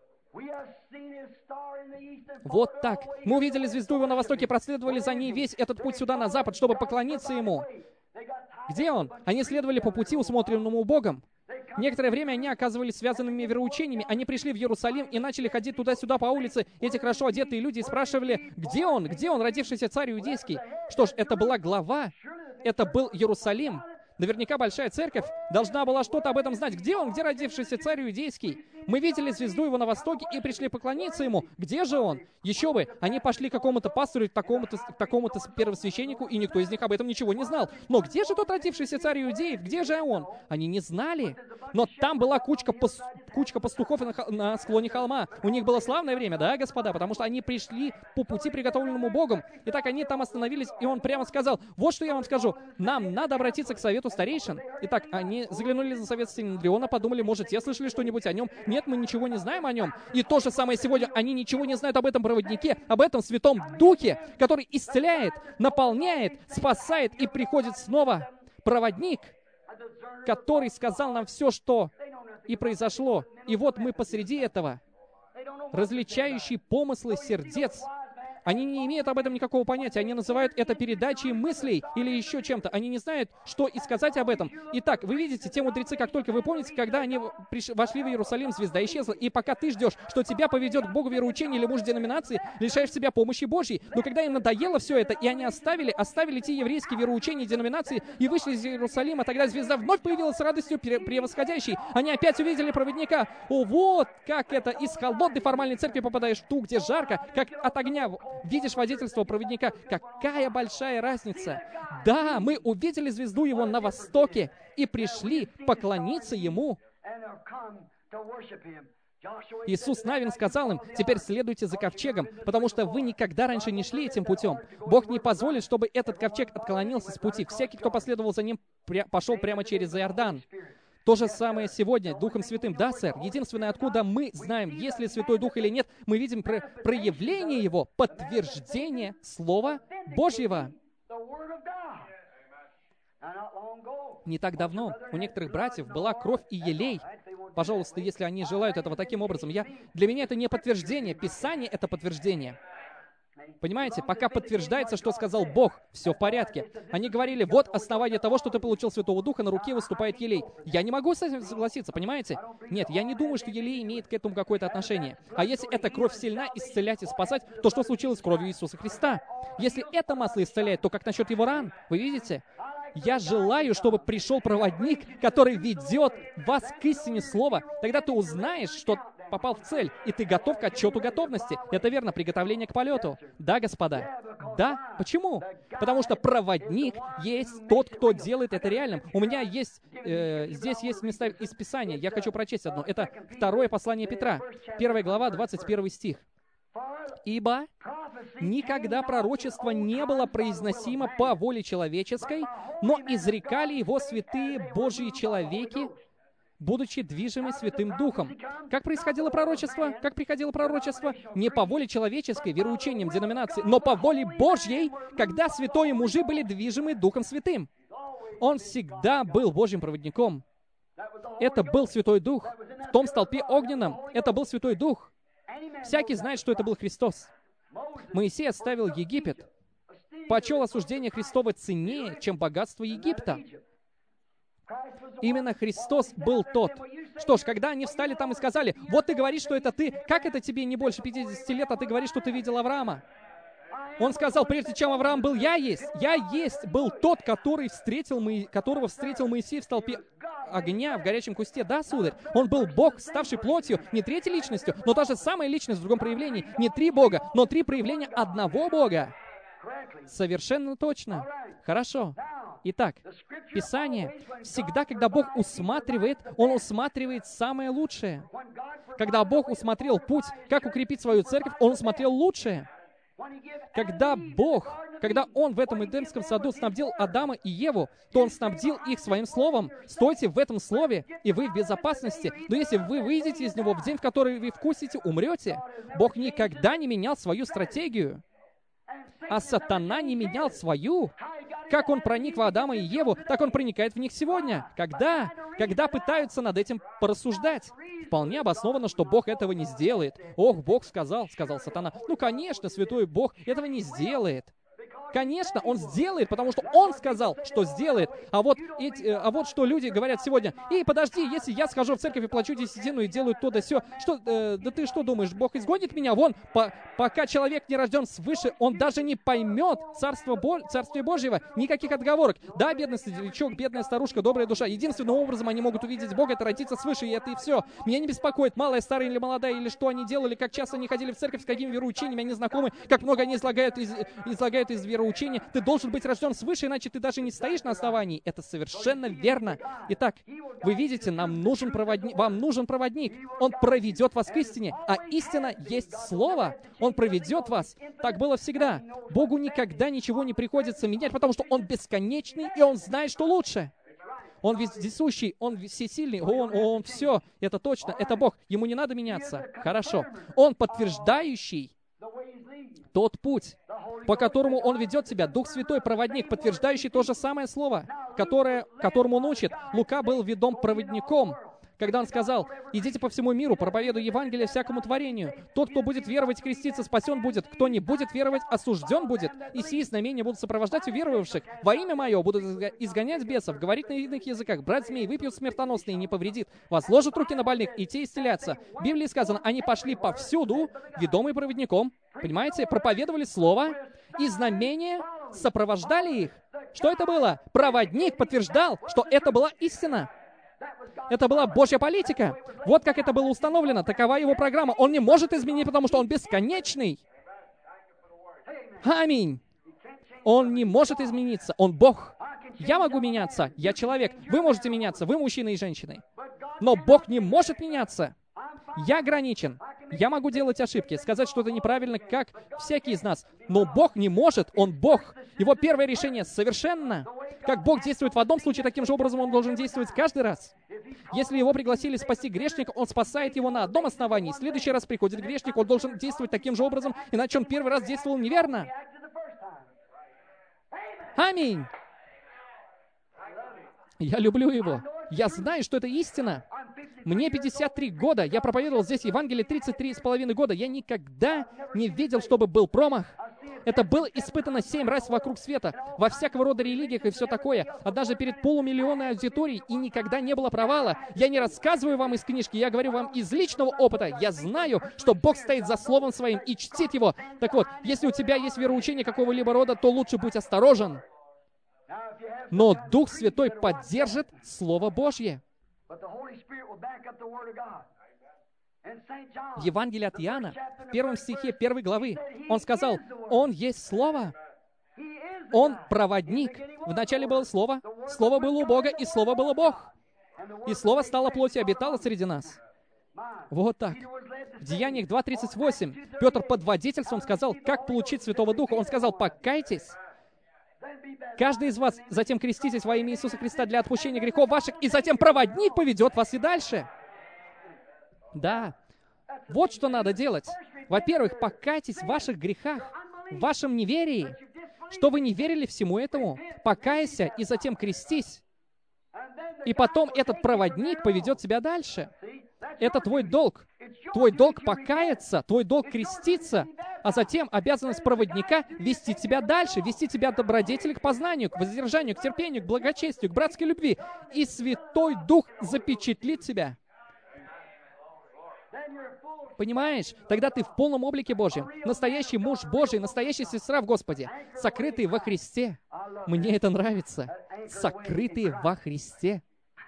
Вот так. Мы увидели звезду Его на востоке, проследовали за ней весь этот путь сюда, на запад, чтобы поклониться Ему. Где Он? Они следовали по пути, усмотренному Богом. Некоторое время они оказывались связанными вероучениями. Они пришли в Иерусалим и начали ходить туда-сюда по улице. Эти хорошо одетые люди спрашивали: «Где он? Где он, родившийся царь иудейский?» Что ж, это была глава. Это был Иерусалим. Наверняка большая церковь. должна была что-то об этом знать. Где он? Где родившийся царь иудейский? Мы видели звезду его на востоке и пришли поклониться ему. Где же он? Еще бы, они пошли к какому-то пастору, к такому-то, к такому-то первосвященнику, и никто из них об этом ничего не знал. Но где же тот родившийся царь иудеев? Где же он? Они не знали. Но там была кучка, пас, кучка пастухов на, на склоне холма. У них было славное время, да, господа? Потому что они пришли по пути, приготовленному Богом. Итак, они там остановились, и он прямо сказал: вот что я вам скажу. Нам надо обратиться к совету старейшин. Итак, они заглянули за совет Синедриона, подумали, может, те слышали что-нибудь о нем. Нет, мы ничего не знаем о нем. И то же самое сегодня. Они ничего не знают об этом проводнике, об этом Святом Духе, который исцеляет, наполняет, спасает, и приходит снова проводник, который сказал нам все, что и произошло. И вот мы посреди этого, различающий помыслы сердец. Они не имеют об этом никакого понятия. Они называют это передачей мыслей или еще чем-то. Они не знают, что и сказать об этом. Итак, вы видите, те мудрецы, как только вы помните, когда они приш... вошли в Иерусалим, звезда исчезла. И пока ты ждешь, что тебя поведет к Богу вероучение или муж деноминации, лишаешь себя помощи Божьей. Но когда им надоело все это, и они оставили, оставили те еврейские вероучения и деноминации, и вышли из Иерусалима, тогда звезда вновь появилась с радостью превосходящей. Они опять увидели проводника. О, вот как это! Из холодной формальной церкви попадаешь в ту, где жарко, как от огня. Видишь водительство проводника? Какая большая разница! Да, мы увидели звезду его на востоке и пришли поклониться ему. Иисус Навин сказал им: теперь следуйте за ковчегом, потому что вы никогда раньше не шли этим путем. Бог не позволит, чтобы этот ковчег отклонился с пути. Всякий, кто последовал за ним, пря- пошел прямо через Иордан. То же самое сегодня Духом Святым. Да, сэр. Единственное, откуда мы знаем, есть ли Святой Дух или нет, мы видим про проявление Его, подтверждение Слова Божьего. Не так давно у некоторых братьев была кровь и елей. Пожалуйста, если они желают этого таким образом, я... для меня это не подтверждение. Писание — это подтверждение. Понимаете, пока подтверждается, что сказал Бог, все в порядке. Они говорили: вот основание того, что ты получил Святого Духа, на руке выступает елей. Я не могу с этим согласиться, понимаете? Нет, я не думаю, что елей имеет к этому какое-то отношение. А если эта кровь сильна исцелять и спасать, то что случилось с кровью Иисуса Христа? Если это масло исцеляет, то как насчет его ран? Вы видите? Я желаю, чтобы пришел проводник, который ведет вас к истине слова. Тогда ты узнаешь, что попал в цель, и ты готов к отчету готовности. Это верно, приготовление к полету. Да, господа? Да. Почему? Потому что проводник есть тот, кто делает это реальным. У меня есть, э, здесь есть места из Писания. Я хочу прочесть одно. Это второе послание Петра, первая глава, двадцать первый стих. «Ибо никогда пророчество не было произносимо по воле человеческой, но изрекали его святые Божьи человеки, будучи движимы Святым Духом». Как происходило пророчество? Как приходило пророчество? Не по воле человеческой, вероучением деноминации, но по воле Божьей, когда святые мужи были движимы Духом Святым. Он всегда был Божьим проводником. Это был Святой Дух. В том столпе огненном это был Святой Дух. Всякий знает, что это был Христос. Моисей оставил Египет, почел осуждение Христова ценнее, чем богатство Египта. Именно Христос был тот. Что ж, когда они встали там и сказали: вот ты говоришь, что это ты, как это тебе не больше пятидесяти лет, а ты говоришь, что ты видел Авраама? Он сказал: прежде чем Авраам был, я есть. Я есть был тот, который встретил Мо... которого встретил Моисей в столпе огня в горячем кусте. Да, сударь? Он был Бог, ставший плотью, не третьей личностью, но та же самая личность в другом проявлении. Не три Бога, но три проявления одного Бога. Совершенно точно. Хорошо. Итак, Писание, всегда, когда Бог усматривает, Он усматривает самое лучшее. Когда Бог усмотрел путь, как укрепить свою церковь, Он усмотрел лучшее. Когда Бог, когда Он в этом Эдемском саду снабдил Адама и Еву, то Он снабдил их своим словом. Стойте в этом слове, и вы в безопасности. Но если вы выйдете из него в день, в который вы вкусите, умрете. Бог никогда не менял свою стратегию. А сатана не менял свою. Как он проник в Адама и Еву, так он проникает в них сегодня. Когда? Когда пытаются над этим порассуждать. Вполне обосновано, что Бог этого не сделает. Ох, Бог сказал, сказал сатана. Ну, конечно, святой Бог этого не сделает. Конечно, Он сделает, потому что Он сказал, что сделает. А вот, эти, а вот что люди говорят сегодня. «Эй, подожди, если я схожу в церковь и плачу десятину и делаю то да сё, что, э, да ты что думаешь, Бог изгонит меня? Вон, по, пока человек не рожден свыше, он даже не поймет Царство Бо... Царствие Божьего, никаких отговорок. Да, бедный старичок, бедная старушка, добрая душа. Единственным образом они могут увидеть Бога, это родиться свыше, и это и все. Меня не беспокоит, малая, старая или молодая, или что они делали, как часто они ходили в церковь, с какими вероучениями они знакомы, как много они излагают из, излагают из вероучения. Ты должен быть рожден свыше, иначе ты даже не стоишь на основании. Это совершенно верно. Итак, вы видите, нам нужен проводник, вам нужен проводник. Он проведет вас к истине, а истина есть Слово. Он проведет вас. Так было всегда. Богу никогда ничего не приходится менять, потому что Он бесконечный, и Он знает, что лучше. Он вездесущий, Он всесильный, Он, Он все. Это точно, это Бог. Ему не надо меняться. Хорошо. Он подтверждающий тот путь, по которому Он ведет тебя. Дух Святой, проводник, подтверждающий то же самое слово, которое, которому Он учит. Лука был ведом проводником, когда он сказал: «Идите по всему миру, проповедуй Евангелие всякому творению. Тот, кто будет веровать и креститься, спасен будет. Кто не будет веровать, осужден будет. И сии знамения будут сопровождать уверовавших. Во имя Мое будут изгонять бесов, говорить на иных языках, брать змей, выпьют смертоносные, не повредит. Возложат руки на больных, и те исцелятся». В Библии сказано, они пошли повсюду, ведомые проводником. Понимаете? Проповедовали Слово, и знамения сопровождали их. Что это было? Проводник подтверждал, что это была истина. Это была Божья политика. Вот как это было установлено. Такова Его программа. Он не может изменить, потому что Он бесконечный. Аминь. Он не может измениться. Он Бог. Я могу меняться. Я человек. Вы можете меняться. Вы мужчины и женщины. Но Бог не может меняться. Я ограничен. Я могу делать ошибки, сказать что-то неправильно, как всякий из нас. Но Бог не может. Он Бог. Его первое решение совершенно. Как Бог действует в одном случае, таким же образом Он должен действовать каждый раз. Если Его пригласили спасти грешника, Он спасает его на одном основании. В следующий раз приходит грешник, Он должен действовать таким же образом, иначе Он первый раз действовал неверно. Аминь. Я люблю Его. Я знаю, что это истина. Мне пятьдесят три года. Я проповедовал здесь Евангелие тридцать три с половиной года. Я никогда не видел, чтобы был промах. Это было испытано семь раз вокруг света, во всякого рода религиях и все такое. Однажды перед полумиллионной аудиторией, и никогда не было провала. Я не рассказываю вам из книжки, я говорю вам из личного опыта. Я знаю, что Бог стоит за Словом Своим и чтит Его. Так вот, если у тебя есть вероучение какого-либо рода, то лучше будь осторожен. Но Дух Святой поддержит Слово Божье. В Евангелии от Иоанна, в первом стихе первой главы, он сказал, Он есть Слово. Он проводник. Вначале было Слово, Слово было у Бога, и Слово было Бог. И Слово стало плотью и обитало среди нас. Вот так. В Деяниях два тридцать восемь Петр под водительством сказал, как получить Святого Духа. Он сказал, покайтесь. Каждый из вас затем креститесь во имя Иисуса Христа для отпущения грехов ваших, и затем проводник поведет вас и дальше. Да. Вот что надо делать. Во-первых, покайтесь в ваших грехах, в вашем неверии. Что вы не верили всему этому, покайся и затем крестись. И потом этот проводник поведет тебя дальше. Это твой долг. Твой долг покаяться, твой долг креститься, а затем обязанность проводника вести тебя дальше, вести тебя от добродетели к познанию, к воздержанию, к терпению, к благочестию, к братской любви. И Святой Дух запечатлит тебя. Понимаешь? Тогда ты в полном облике Божьем. Настоящий муж Божий, настоящая сестра в Господе. Сокрытые во Христе. Мне это нравится. Сокрытые во Христе.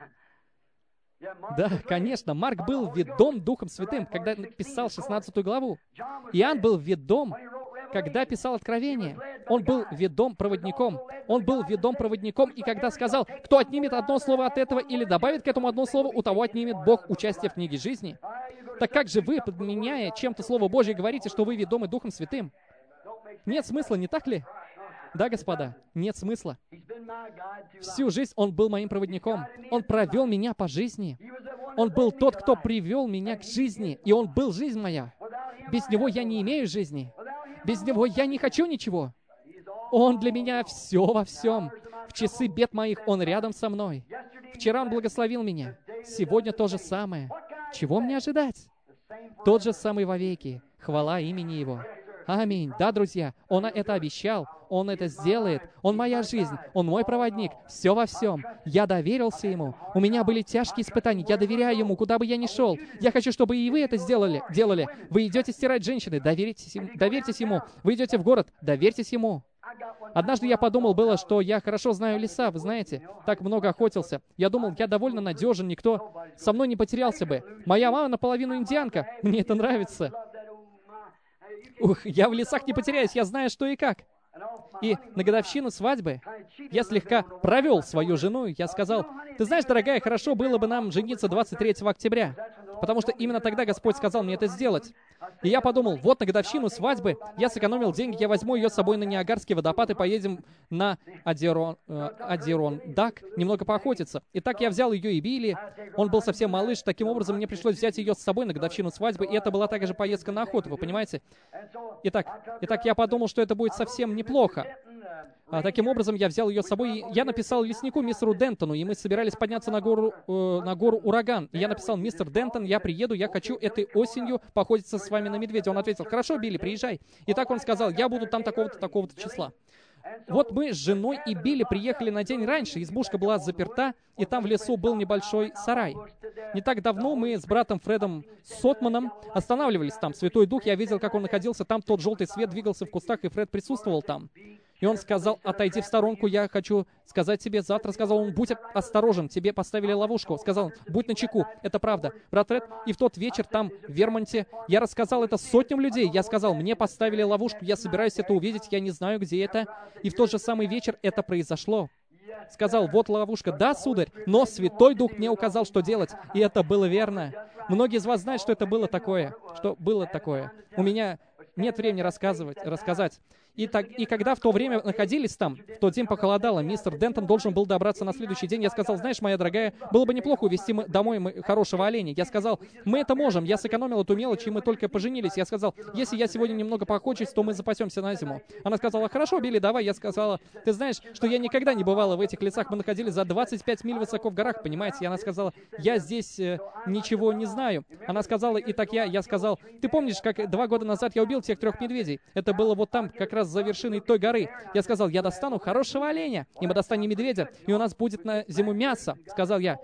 Да, конечно, Марк был ведом Духом Святым, когда писал шестнадцатую главу. Иоанн был ведом, когда писал Откровение. Он был ведом проводником. Он был ведом проводником, и когда сказал, кто отнимет одно слово от этого или добавит к этому одно слово, у того отнимет Бог участие в книге жизни. Так как же вы, подменяя чем-то Слово Божье, говорите, что вы ведомы Духом Святым? Нет смысла, не так ли? Да, господа, нет смысла. Всю жизнь Он был моим проводником. Он провел меня по жизни. Он был тот, кто привел меня к жизни, и Он был жизнь моя. Без Него я не имею жизни. Без Него я не хочу ничего. Он для меня все во всем. В часы бед моих Он рядом со мной. Вчера Он благословил меня. Сегодня то же самое. Чего мне ожидать? Тот же самый вовеки. Хвала имени Его. Аминь. Да, друзья, Он это обещал, Он это сделает. Он моя жизнь, Он мой проводник, все во всем. Я доверился Ему. У меня были тяжкие испытания, я доверяю Ему, куда бы я ни шел. Я хочу, чтобы и вы это сделали. делали. Вы идете стирать женщины, доверьтесь, доверьтесь Ему. Вы идете в город, доверьтесь Ему. Однажды я подумал было, что я хорошо знаю леса, вы знаете, так много охотился. Я думал, я довольно надежен, никто со мной не потерялся бы. Моя мама наполовину индианка, мне это нравится. Ух, я в лесах не потеряюсь, я знаю, что и как. И на годовщину свадьбы я слегка провел свою жену, я сказал, ты знаешь, дорогая, хорошо было бы нам жениться двадцать третьего октября, потому что именно тогда Господь сказал мне это сделать. И я подумал, вот на годовщину свадьбы я сэкономил деньги, я возьму ее с собой на Ниагарский водопад и поедем на Адирон, э, Адирондак немного поохотиться. И так я взял ее и Билли, он был совсем малыш, таким образом мне пришлось взять ее с собой на годовщину свадьбы, и это была также поездка на охоту, вы понимаете? Итак, итак я подумал, что это будет совсем неплохо. А, таким образом, я взял ее с собой, и я написал леснику мистеру Дентону, и мы собирались подняться на гору, э, на гору Ураган. И я написал, мистер Дентон, я приеду, я хочу этой осенью поохотиться с вами на медведя. Он ответил, хорошо, Билли, приезжай. И так он сказал, я буду там такого-то, такого-то числа. Вот мы с женой и Билли приехали на день раньше, избушка была заперта, и там в лесу был небольшой сарай. Не так давно мы с братом Фредом Сотманом останавливались там. Святой Дух, я видел, как он находился там, тот желтый свет двигался в кустах, и Фред присутствовал там. И он сказал, отойди в сторонку, я хочу сказать тебе завтра. Сказал он, будь осторожен, тебе поставили ловушку. Сказал он, будь начеку, это правда. Брат Фред, и в тот вечер там, в Вермонте, я рассказал это сотням людей. Я сказал, мне поставили ловушку, я собираюсь это увидеть, я не знаю, где это. И в тот же самый вечер это произошло. Сказал, вот ловушка. Да, сударь, но Святой Дух мне указал, что делать. И это было верно. Многие из вас знают, что это было такое. Что было такое. У меня нет времени рассказывать, рассказать. И, так, и когда в то время находились там, в тот день похолодало, мистер Дентон должен был добраться на следующий день. Я сказал, знаешь, моя дорогая, было бы неплохо увезти мы домой мы хорошего оленя. Я сказал, мы это можем. Я сэкономил эту мелочь, и мы только поженились. Я сказал, если я сегодня немного поохочусь, то мы запасемся на зиму. Она сказала, хорошо, Билли, давай. Я сказала, ты знаешь, что я никогда не бывала в этих лесах. Мы находились за двадцать пять миль высоко в горах, понимаете? И она сказала, я здесь э, ничего не знаю. Она сказала, и так я, я сказал, ты помнишь, как два года назад я убил тех трех медведей? Это было вот там, как раз за вершиной той горы. Я сказал, я достану хорошего оленя, и мы достанем медведя, и у нас будет на зиму мясо, сказал я.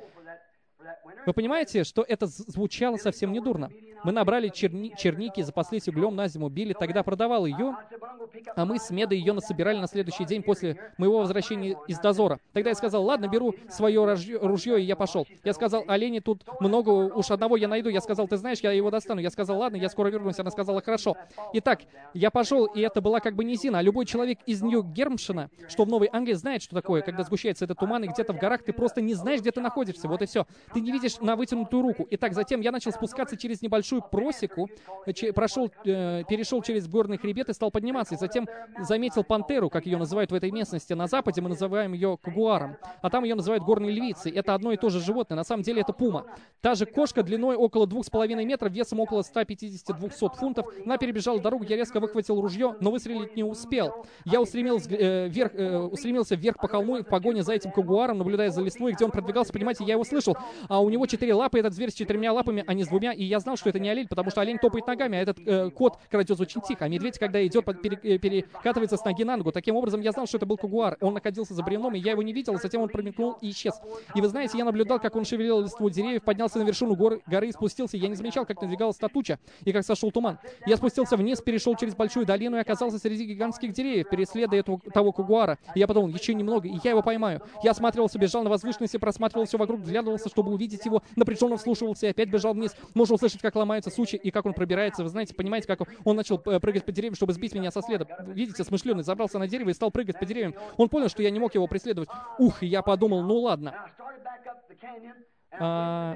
Вы понимаете, что это звучало совсем недурно. Мы набрали черни черники, запаслись углем на зиму, Билли тогда продавал ее, а мы с Медой ее насобирали на следующий день после моего возвращения из дозора. Тогда я сказал, ладно, беру свое ружье, ружье, и я пошел. Я сказал, оленей тут много, уж одного я найду. Я сказал, ты знаешь, я его достану. Я сказал, ладно, я скоро вернусь. Она сказала, хорошо. Итак, я пошел, и это была как бы низина. А любой человек из Нью-Гермшина, что в Новой Англии, знает, что такое, когда сгущается этот туман, и где-то в горах ты просто не знаешь, где ты находишься. Вот и все. Ты не видишь на вытянутую руку. Итак, затем я начал спускаться через небольшую просеку, прошел, э, перешел через горный хребет и стал подниматься. И затем заметил пантеру, как ее называют в этой местности. На западе мы называем ее кагуаром, а там ее называют горной львицей. Это одно и то же животное. На самом деле это пума. Та же кошка длиной около двух с половиной метров, весом около ста пятидесяти — двухсот фунтов. Она перебежала дорогу, я резко выхватил ружье, но выстрелить не успел. Я устремился, э, вверх, э, устремился вверх по холму в погоне за этим кагуаром, наблюдая за листвой, где он продвигался. Понимаете, я его слышал. А у него четыре лапы, этот зверь с четырьмя лапами, а не с двумя. И я знал, что это не олень, потому что олень топает ногами, а этот э, кот крадет очень тихо. А медведь, когда идет, пере, перекатывается с ноги на ногу. Таким образом, я знал, что это был кагуар. Он находился за бревном, и я его не видел, а затем он промелькнул и исчез. И вы знаете, я наблюдал, как он шевелил листву деревьев, поднялся на вершину горы, горы и спустился. Я не замечал, как надвигалась та туча и как сошел туман. Я спустился вниз, перешел через большую долину и оказался среди гигантских деревьев, переследуя этого, того кагуара. И я подумал, еще немного, и я его поймаю. Я осматривался, бежал на возвышенности, просматривал все вокруг, вглядывался, чтобы увидеть его, напряженно вслушивался и опять бежал вниз. Можно услышать, как ломаются сучья и как он пробирается. Вы знаете, понимаете, как он начал прыгать по деревьям, чтобы сбить меня со следа. Видите, смышленый забрался на дерево и стал прыгать по деревьям. Он понял, что я не мог его преследовать. Ух, и я подумал, ну ладно. А...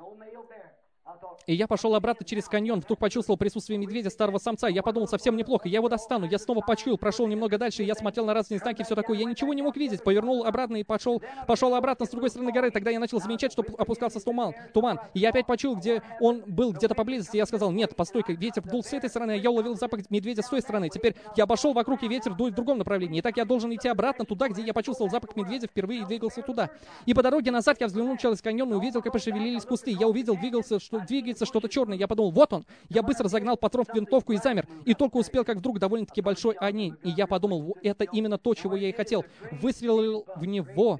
И я пошел обратно через каньон, вдруг почувствовал присутствие медведя, старого самца. Я подумал, совсем неплохо, я его достану. Я снова почуял, прошел немного дальше, и я смотрел на разные знаки, все такое. Я ничего не мог видеть, повернул обратно и пошел, пошел обратно с другой стороны горы. Тогда я начал замечать, что опускался туман. туман. И я опять почуял, где он был, где-то поблизости. Я сказал, нет, постой-ка, ветер дул с этой стороны, а я уловил запах медведя с той стороны. Теперь я обошел вокруг, и ветер дует в другом направлении. И так я должен идти обратно туда, где я почувствовал запах медведя впервые и двигался туда. И по дороге назад я взглянул через каньон и увидел, как пошевелились кусты. Я увидел, двигался, что что двигается что-то черное. Я подумал, вот он. Я быстро загнал патрон в винтовку и замер. И только успел, как вдруг довольно-таки большой олень. И я подумал, это именно то, чего я и хотел. Выстрелил в него.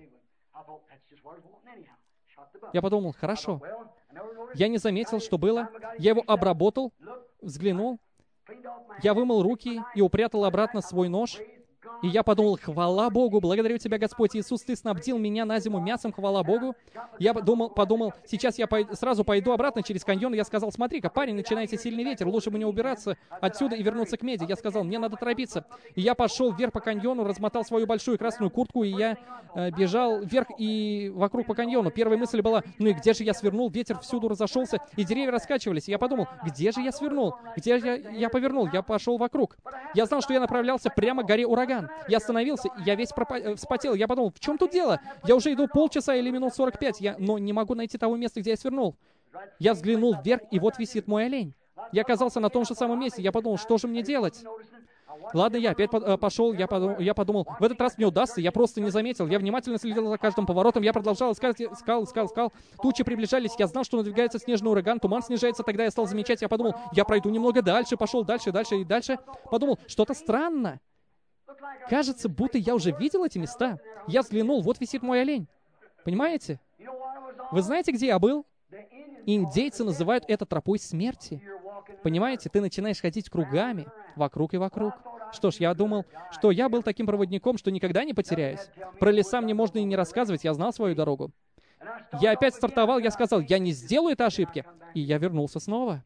Я подумал, хорошо. Я не заметил, что было. Я его обработал, взглянул. Я вымыл руки и упрятал обратно свой нож. И я подумал, хвала Богу, благодарю Тебя, Господь Иисус, Ты снабдил меня на зиму мясом, хвала Богу. Я подумал, подумал сейчас я пой... сразу пойду обратно через каньон. Я сказал, смотри-ка, парень, начинается сильный ветер, лучше мне убираться отсюда и вернуться к меди. Я сказал, мне надо торопиться. И я пошел вверх по каньону, размотал свою большую красную куртку, и я э, бежал вверх и вокруг по каньону. Первая мысль была, ну и где же я свернул? Ветер всюду разошелся, и деревья раскачивались. И я подумал, где же я свернул? Где же я, я повернул? Я пошел вокруг. Я знал, что я направлялся прямо к горе Ураган. Я остановился, я весь пропа- вспотел. Я подумал, в чем тут дело? Я уже иду полчаса или минут сорок пять, я... но не могу найти того места, где я свернул. Я взглянул вверх, и вот висит мой олень. Я оказался на том же самом месте. Я подумал, что же мне делать? Ладно, я опять пошел, я подумал, я подумал, в этот раз мне удастся, я просто не заметил. Я внимательно следил за каждым поворотом, я продолжал искать, искал, искал, искал. Тучи приближались, я знал, что надвигается снежный ураган, туман снижается, тогда я стал замечать, я подумал, я пройду немного дальше, пошел дальше, дальше и дальше. Подумал, что-то странно. Кажется, будто я уже видел эти места. Я взглянул, вот висит мой олень. Понимаете? Вы знаете, где я был? Индейцы называют это тропой смерти. Понимаете, ты начинаешь ходить кругами, вокруг и вокруг. Что ж, я думал, что я был таким проводником, что никогда не потеряюсь. Про леса мне можно и не рассказывать, я знал свою дорогу. Я опять стартовал, я сказал, я не сделаю этой ошибки. И я вернулся снова.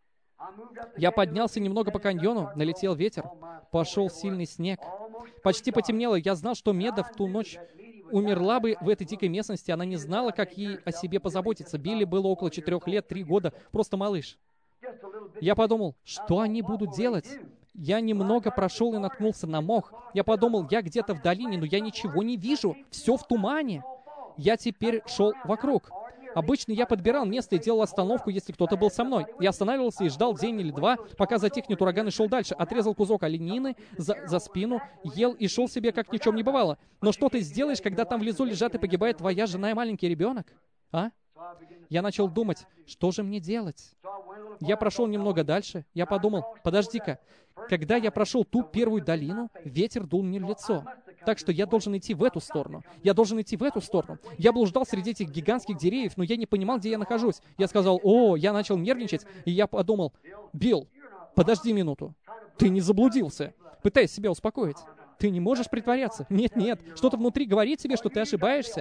Я поднялся немного по каньону, налетел ветер, пошел сильный снег. Почти потемнело, я знал, что Меда в ту ночь умерла бы в этой дикой местности, она не знала, как ей о себе позаботиться. Билли было около четырех лет, три года, просто малыш. Я подумал, что они будут делать? Я немного прошел и наткнулся на мох. Я подумал, я где-то в долине, но я ничего не вижу, все в тумане. Я теперь шел вокруг. Обычно я подбирал место и делал остановку, если кто-то был со мной. Я останавливался и ждал день или два, пока затихнет ураган, и шел дальше. Отрезал кусок оленины за, за спину, ел и шел себе, как ни в чем не бывало. Но что ты сделаешь, когда там внизу лежат и погибает твоя жена и маленький ребенок? А? Я начал думать, что же мне делать? Я прошел немного дальше. Я подумал, подожди-ка, когда я прошел ту первую долину, ветер дул мне в лицо. Так что я должен идти в эту сторону. Я должен идти в эту сторону. Я блуждал среди этих гигантских деревьев, но я не понимал, где я нахожусь. Я сказал, о, я начал нервничать, и я подумал, Билл, подожди минуту. Ты не заблудился. Пытаясь себя успокоить. Ты не можешь притворяться. Нет, нет. Что-то внутри говорит тебе, что ты ошибаешься.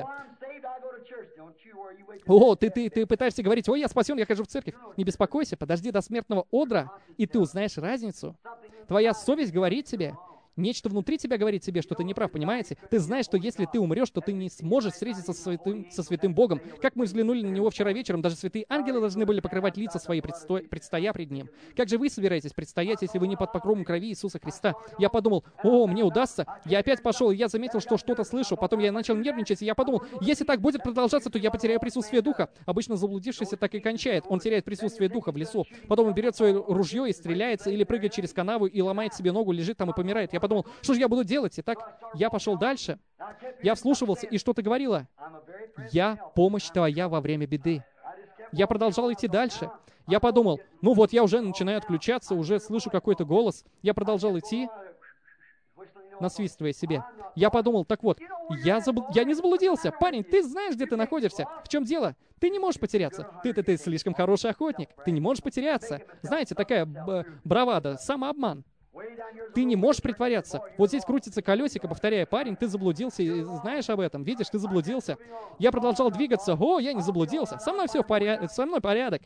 О, ты, ты, ты пытаешься говорить, ой, я спасен, я хожу в церковь. Не беспокойся, подожди до смертного одра, и ты узнаешь разницу. Твоя совесть говорит тебе, нечто внутри тебя говорит тебе, что ты не прав, понимаете? Ты знаешь, что если ты умрешь, то ты не сможешь встретиться со святым, со святым Богом. Как мы взглянули на Него вчера вечером, даже святые ангелы должны были покрывать лица свои, предсто... предстоя пред Ним. Как же вы собираетесь предстоять, если вы не под покровом крови Иисуса Христа? Я подумал, о, мне удастся. Я опять пошел, и я заметил, что что-то слышу. Потом я начал нервничать, и я подумал, если так будет продолжаться, то я потеряю присутствие Духа. Обычно заблудившийся так и кончает. Он теряет присутствие Духа в лесу. Потом он берет свое ружье и стреляется, или прыгает через канаву и ломает себе ногу, лежит там и помирает. Я подумал, что же я буду делать? Итак, я пошел дальше. Я вслушивался, и что-то говорила. Я помощь твоя во время беды. Я продолжал идти дальше. Я подумал, ну вот я уже начинаю отключаться, уже слышу какой-то голос. Я продолжал идти, насвистывая себе. Я подумал, так вот, я, забл... я не заблудился. Парень, ты знаешь, где ты находишься. В чем дело? Ты не можешь потеряться. Ты-то ты слишком хороший охотник. Ты не можешь потеряться. Знаете, такая б... бравада, самообман. Ты не можешь притворяться. Вот здесь крутится колесико, повторяя, парень, ты заблудился, и знаешь об этом, видишь, ты заблудился. Я продолжал двигаться. О, я не заблудился. Со мной все в порядке, со мной порядок.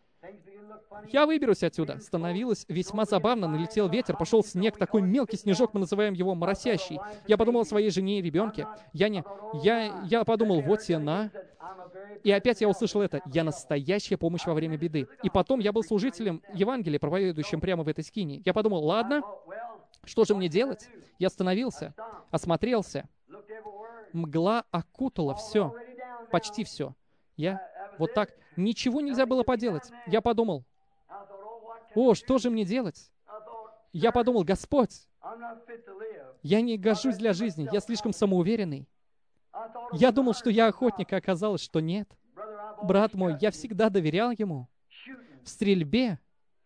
Я выберусь отсюда. Становилось весьма забавно, налетел ветер, пошел снег, такой мелкий снежок, мы называем его моросящий. Я подумал о своей жене и ребенке. Я не... Я, я подумал, вот она. И опять я услышал это. Я настоящая помощь во время беды. И потом я был служителем Евангелия, проповедующим прямо в этой скинии. Я подумал, ладно, что же мне делать? Я остановился, осмотрелся. Мгла окутала все, почти все. Я вот так, ничего нельзя было поделать. Я подумал, о, что же мне делать? Я подумал, Господь, я не гожусь для жизни, я слишком самоуверенный. Я думал, что я охотник, а оказалось, что нет. Брат мой, я всегда доверял ему. В стрельбе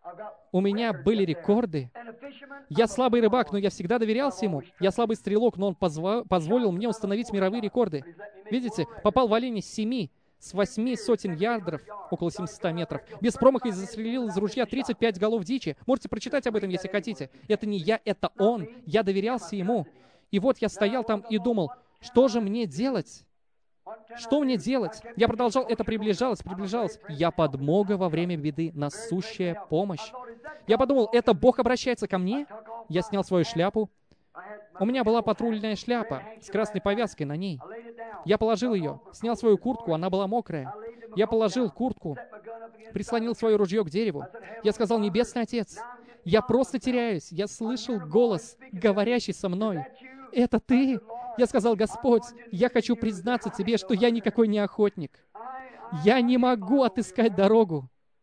у меня были рекорды. Я слабый рыбак, но я всегда доверялся ему. Я слабый стрелок, но он позва- позволил мне установить мировые рекорды. Видите, попал в оленя с семи, с восьми сотен ярдов, около семисот метров. Без промаха и застрелил из ружья тридцать пять голов дичи. Можете прочитать об этом, если хотите. Это не я, это он. Я доверялся ему. И вот я стоял там и думал, что же мне делать? Что мне делать? Я продолжал, это приближалось, приближалось. Я подмога во время беды, насущая помощь. Я подумал, это Бог обращается ко мне? Я снял свою шляпу. У меня была патрульная шляпа с красной повязкой на ней. Я положил ее, снял свою куртку, она была мокрая. Я положил куртку, прислонил свое ружье к дереву. Я сказал, Небесный Отец, я просто теряюсь. Я слышал голос, говорящий со мной. Это ты? Я сказал, Господь, я хочу признаться тебе, что я никакой не охотник. Я не могу отыскать дорогу.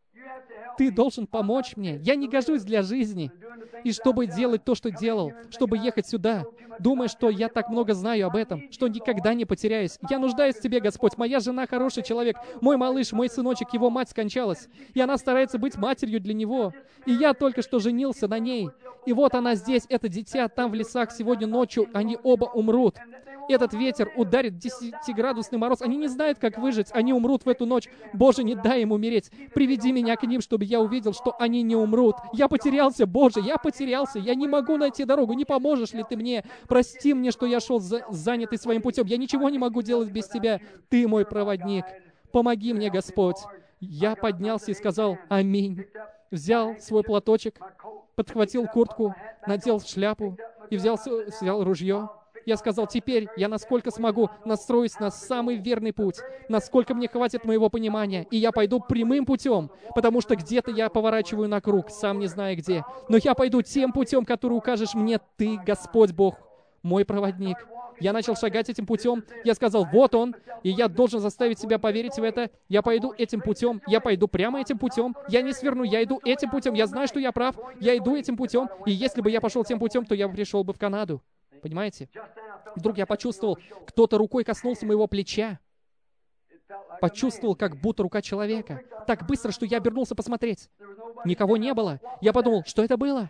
Ты должен помочь мне. Я не гожусь для жизни. И чтобы делать то, что делал, чтобы ехать сюда, думая, что я так много знаю об этом, что никогда не потеряюсь. Я нуждаюсь в тебе, Господь. Моя жена хороший человек. Мой малыш, мой сыночек, его мать скончалась. И она старается быть матерью для него. И я только что женился на ней. И вот она здесь, это дитя, там в лесах сегодня ночью, они оба умрут. Этот ветер ударит десятиградусный мороз. Они не знают, как выжить. Они умрут в эту ночь. Боже, не дай им умереть. Приведи меня к ним, чтобы я увидел, что они не умрут. Я потерялся, Боже, я потерялся. Я не могу найти дорогу. Не поможешь ли ты мне? Прости мне, что я шел за, занятый своим путем. Я ничего не могу делать без тебя. Ты мой проводник. Помоги мне, Господь. Я поднялся и сказал «Аминь». Взял свой платочек, подхватил куртку, надел шляпу и взял, взял ружье. Я сказал, теперь я насколько смогу настроюсь на самый верный путь, насколько мне хватит моего понимания, и я пойду прямым путем, потому что где-то я поворачиваю на круг, сам не зная где. Но я пойду тем путем, который укажешь мне ты, Господь Бог, мой проводник. Я начал шагать этим путем. Я сказал, вот он, и я должен заставить себя поверить в это. Я пойду этим путем, я пойду прямо этим путем. Я не сверну, я иду этим путем. Я знаю, что я прав. Я иду этим путем. И если бы я пошел тем путем, то я пришел бы в Канаду. Понимаете? Вдруг я почувствовал, кто-то рукой коснулся моего плеча. Почувствовал, как будто рука человека. Так быстро, что я обернулся посмотреть. Никого не было. Я подумал, что это было?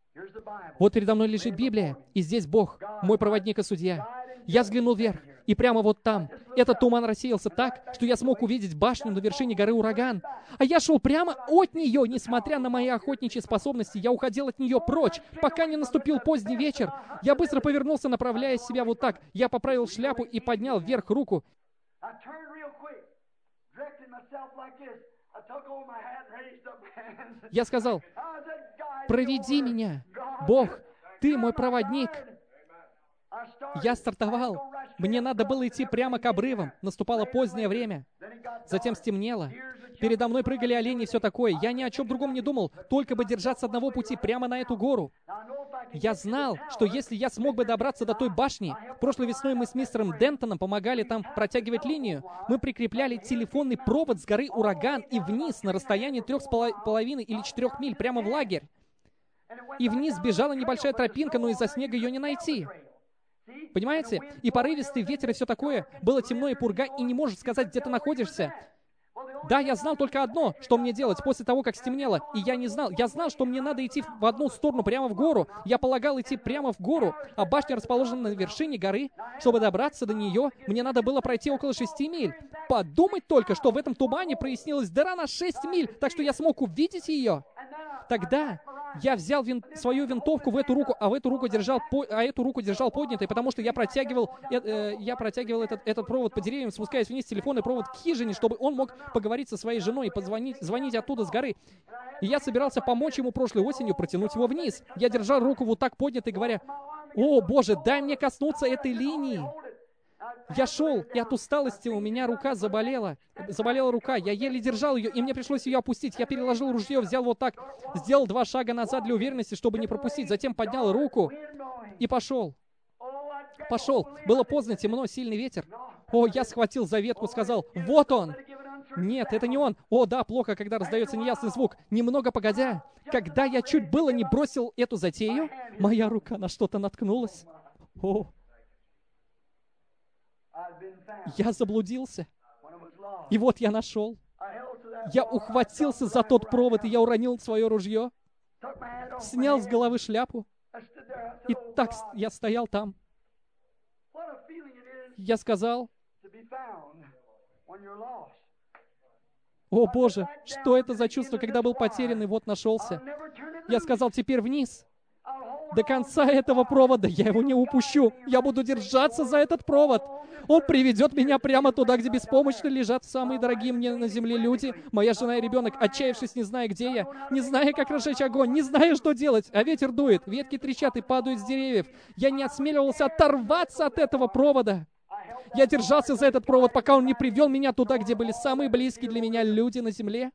Вот передо мной лежит Библия, и здесь Бог, мой проводник и судья. Я взглянул вверх, и прямо вот там этот туман рассеялся так, что я смог увидеть башню на вершине горы Ураган. А я шел прямо от нее, несмотря на мои охотничьи способности. Я уходил от нее прочь, пока не наступил поздний вечер. Я быстро повернулся, направляя себя вот так. Я поправил шляпу и поднял вверх руку. Я сказал, проведи меня, Бог, ты мой проводник. Я стартовал. Мне надо было идти прямо к обрывам. Наступало позднее время. Затем стемнело. Передо мной прыгали олени и все такое. Я ни о чем другом не думал, только бы держаться одного пути прямо на эту гору. Я знал, что если я смог бы добраться до той башни, прошлой весной мы с мистером Дентоном помогали там протягивать линию. Мы прикрепляли телефонный провод с горы Ураган и вниз на расстоянии трех с половиной или четырех миль прямо в лагерь. И вниз бежала небольшая тропинка, но из-за снега ее не найти. Понимаете? И порывистый ветер и все такое. Было темно и пурга, и не можешь сказать, где ты находишься. Да, я знал только одно, что мне делать после того, как стемнело. И я не знал. Я знал, что мне надо идти в одну сторону, прямо в гору. Я полагал идти прямо в гору, а башня расположена на вершине горы. Чтобы добраться до нее, мне надо было пройти около шести миль. Подумать только, что в этом тумане прояснилась дыра на шесть миль, так что я смог увидеть ее. Тогда я взял вин... свою винтовку в эту руку, а в эту руку держал, по... а эту руку держал поднятой, потому что я протягивал, э, э, я протягивал этот, этот провод по деревьям, спускаясь вниз, телефонный провод к хижине, чтобы он мог поговорить со своей женой и позвонить, звонить оттуда с горы. И я собирался помочь ему прошлой осенью протянуть его вниз. Я держал руку вот так поднятой, говоря, «О, Боже, дай мне коснуться этой линии». Я шел, и от усталости у меня рука заболела. Заболела рука, я еле держал ее, и мне пришлось ее опустить. Я переложил ружье, взял вот так, сделал два шага назад для уверенности, чтобы не пропустить. Затем поднял руку и пошел. Пошел. Было поздно, темно, сильный ветер. О, я схватил за ветку, сказал, «Вот он!» Нет, это не он. О, да, плохо, когда раздается неясный звук. Немного погодя, когда я чуть было не бросил эту затею, моя рука на что-то наткнулась. О, я заблудился. И вот я нашел. Я ухватился за тот провод, и я уронил свое ружье, снял с головы шляпу, и так я стоял там. Я сказал: «О, Боже, что это за чувство, когда был потерян и вот нашелся?» Я сказал: «Теперь вниз. До конца этого провода я его не упущу. Я буду держаться за этот провод. Он приведет меня прямо туда, где беспомощно лежат самые дорогие мне на земле люди, моя жена и ребенок, отчаявшись, не зная, где я, не зная, как разжечь огонь, не зная, что делать. А ветер дует, ветки трещат и падают с деревьев. Я не осмеливался оторваться от этого провода. Я держался за этот провод, пока он не привел меня туда, где были самые близкие для меня люди на земле.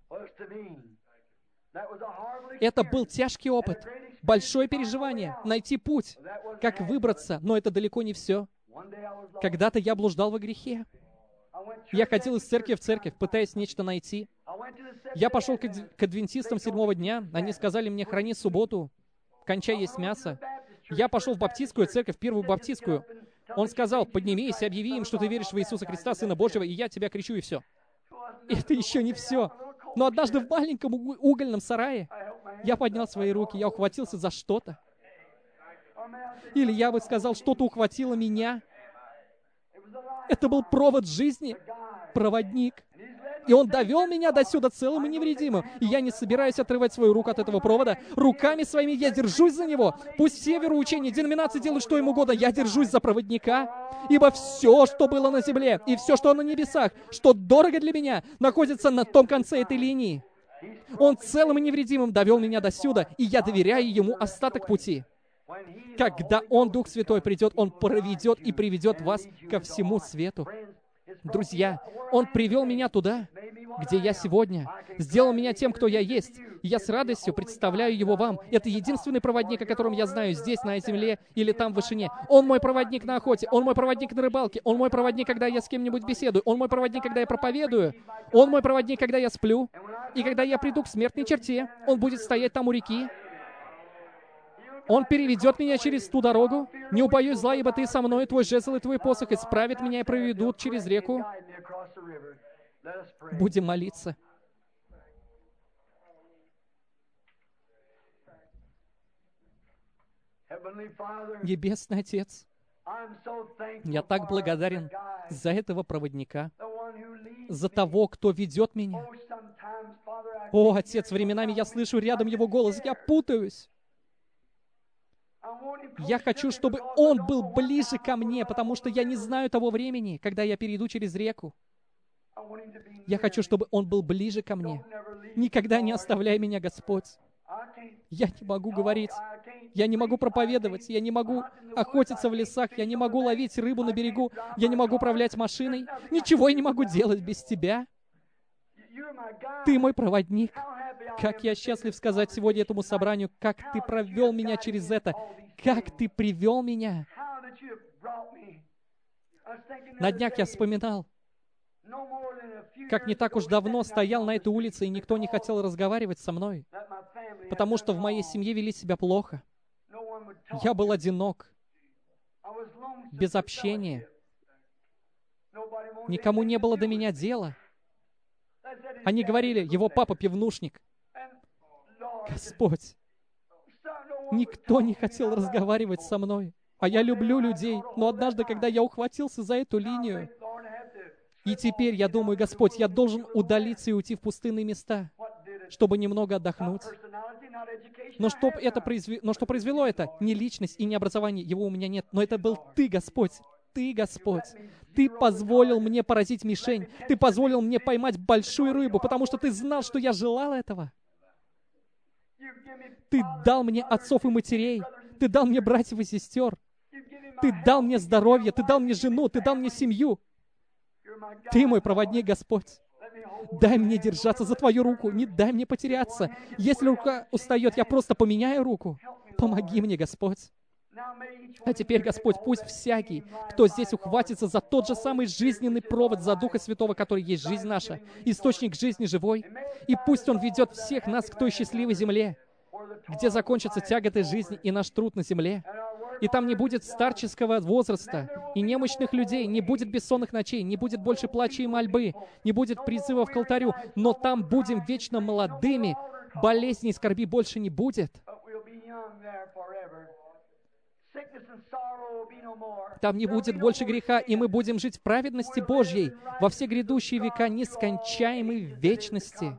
Это был тяжкий опыт, большое переживание, найти путь, как выбраться, но это далеко не все. Когда-то я блуждал во грехе. Я ходил из церкви в церковь, пытаясь нечто найти. Я пошел к адвентистам седьмого дня. Они сказали мне: храни субботу, кончай есть мясо. Я пошел в баптистскую церковь, первую баптистскую. Он сказал: поднимись, объяви им, что ты веришь в Иисуса Христа, Сына Божьего, и я тебя кричу, и все. Это еще не все. Но однажды в маленьком угольном сарае я поднял свои руки, я ухватился за что-то. Или я бы сказал, что-то ухватило меня. Это был провод жизни, проводник. И он довел меня до сюда целым и невредимым. И я не собираюсь отрывать свою руку от этого провода. Руками своими я держусь за него. Пусть все вероучения, деноминации делают что им угодно. Я держусь за проводника. Ибо все, что было на земле, и все, что на небесах, что дорого для меня, находится на том конце этой линии. Он целым и невредимым довел меня до сюда, и я доверяю ему остаток пути. Когда Он, Дух Святой, придет, Он проведет и приведет вас ко всему свету. Друзья, Он привел меня туда, где я сегодня, сделал меня тем, кто я есть. И я с радостью представляю Его вам. Это единственный проводник, о котором я знаю здесь, на земле или там в вышине. Он мой проводник на охоте, Он мой проводник на рыбалке, Он мой проводник, когда я с кем-нибудь беседую, Он мой проводник, когда я проповедую, Он мой проводник, когда я сплю. И когда я приду к смертной черте, Он будет стоять там у реки. Он переведет меня через ту дорогу. Не упоюсь зла, ибо ты со мной, твой жезл и твой посох исправят меня и проведут через реку. Будем молиться. Небесный Отец, я так благодарен за этого проводника, за того, кто ведет меня. О, Отец, временами я слышу рядом Его голос, я путаюсь. Я хочу, чтобы Он был ближе ко мне, потому что я не знаю того времени, когда я перейду через реку. Я хочу, чтобы Он был ближе ко мне. Никогда не оставляй меня, Господь. Я не могу говорить, я не могу проповедовать, я не могу охотиться в лесах, я не могу ловить рыбу на берегу, я не могу управлять машиной. Ничего я не могу делать без Тебя. Ты мой проводник. Как я счастлив сказать сегодня этому собранию, как Ты провел меня через это, как Ты привел меня. На днях я вспоминал, как не так уж давно стоял на этой улице, и никто не хотел разговаривать со мной, потому что в моей семье вели себя плохо. Я был одинок, без общения. Никому не было до меня дела. Они говорили: его папа пивнушник. Господь, никто не хотел разговаривать со мной. А я люблю людей, но однажды, когда я ухватился за эту линию, и теперь я думаю: Господь, я должен удалиться и уйти в пустынные места, чтобы немного отдохнуть. Но что, это произве... но что произвело это? Не личность и не образование, его у меня нет. Но это был Ты, Господь. Ты, Господь. Ты позволил мне поразить мишень. Ты позволил мне поймать большую рыбу, потому что Ты знал, что я желал этого. Ты дал мне отцов и матерей. Ты дал мне братьев и сестер. Ты дал мне здоровье. Ты дал мне жену. Ты дал мне семью. Ты мой проводник, Господь. Дай мне держаться за Твою руку. Не дай мне потеряться. Если рука устает, я просто поменяю руку. Помоги мне, Господь. А теперь, Господь, пусть всякий, кто здесь ухватится за тот же самый жизненный провод, за Духа Святого, который есть жизнь наша, источник жизни живой, и пусть Он ведет всех нас к той счастливой земле, где закончатся тяготы жизни и наш труд на земле, И там не будет старческого возраста, и немощных людей, не будет бессонных ночей, не будет больше плача и мольбы, не будет призывов к алтарю, но там будем вечно молодыми, болезней и скорби больше не будет. Там не будет больше греха, и мы будем жить в праведности Божьей во все грядущие века нескончаемой вечности.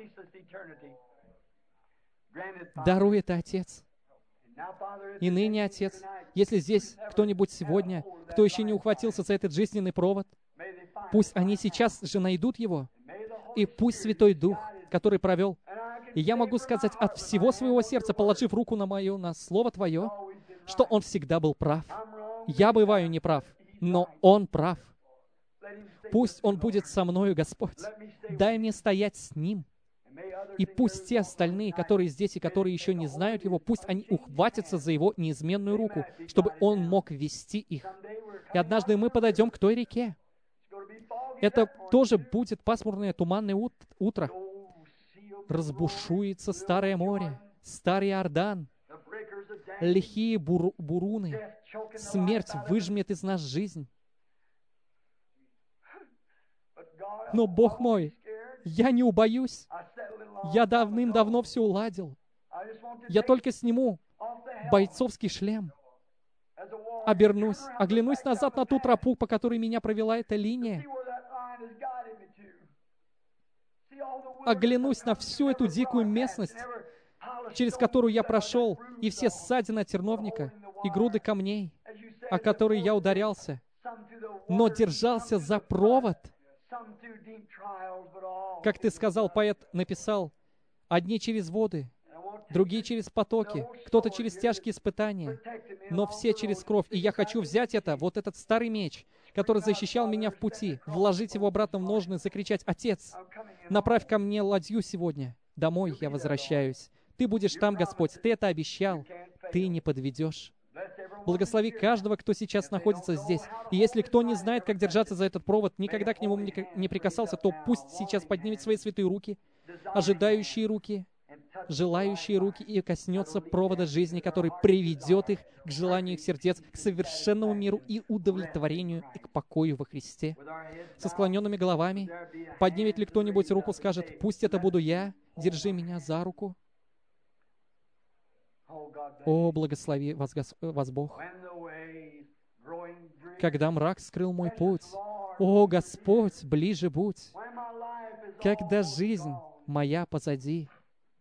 Даруй это, Отец. И ныне, Отец, если здесь кто-нибудь сегодня, кто еще не ухватился за этот жизненный провод, пусть они сейчас же найдут его, и пусть Святой Дух, который провел, и я могу сказать от всего своего сердца, положив руку на мое, на Слово Твое, что Он всегда был прав. Я бываю неправ, но Он прав. Пусть Он будет со мною, Господь. Дай мне стоять с Ним. И пусть те остальные, которые здесь и которые еще не знают Его, пусть они ухватятся за Его неизменную руку, чтобы Он мог вести их. И однажды мы подойдем к той реке. Это тоже будет пасмурное туманное ут- утро. Разбушуется старое море, старый Иордан, лихие бур- буруны. Смерть выжмет из нас жизнь. Но, Бог мой, я не убоюсь. Я давным-давно все уладил. Я только сниму бойцовский шлем, обернусь, оглянусь назад на ту тропу, по которой меня провела эта линия, оглянусь на всю эту дикую местность, через которую я прошел, и все ссадины от терновника, и груды камней, о которые я ударялся, но держался за провод. Как ты сказал, поэт написал, одни через воды, другие через потоки, кто-то через тяжкие испытания, но все через кровь. И я хочу взять это, вот этот старый меч, который защищал меня в пути, вложить его обратно в ножны, закричать: «Отец, направь ко мне ладью сегодня, домой я возвращаюсь». Ты будешь там, Господь, Ты это обещал, Ты не подведешь. Благослови каждого, кто сейчас находится здесь. И если кто не знает, как держаться за этот провод, никогда к нему не прикасался, то пусть сейчас поднимет свои святые руки, ожидающие руки, желающие руки, и коснется провода жизни, который приведет их к желанию их сердец, к совершенному миру и удовлетворению, и к покою во Христе. Со склоненными головами, поднимет ли кто-нибудь руку, скажет: «Пусть это буду я, держи меня за руку». О, благослови вас, Гос... вас Бог. Когда мрак скрыл мой путь, о, Господь, ближе будь. Когда жизнь моя позади,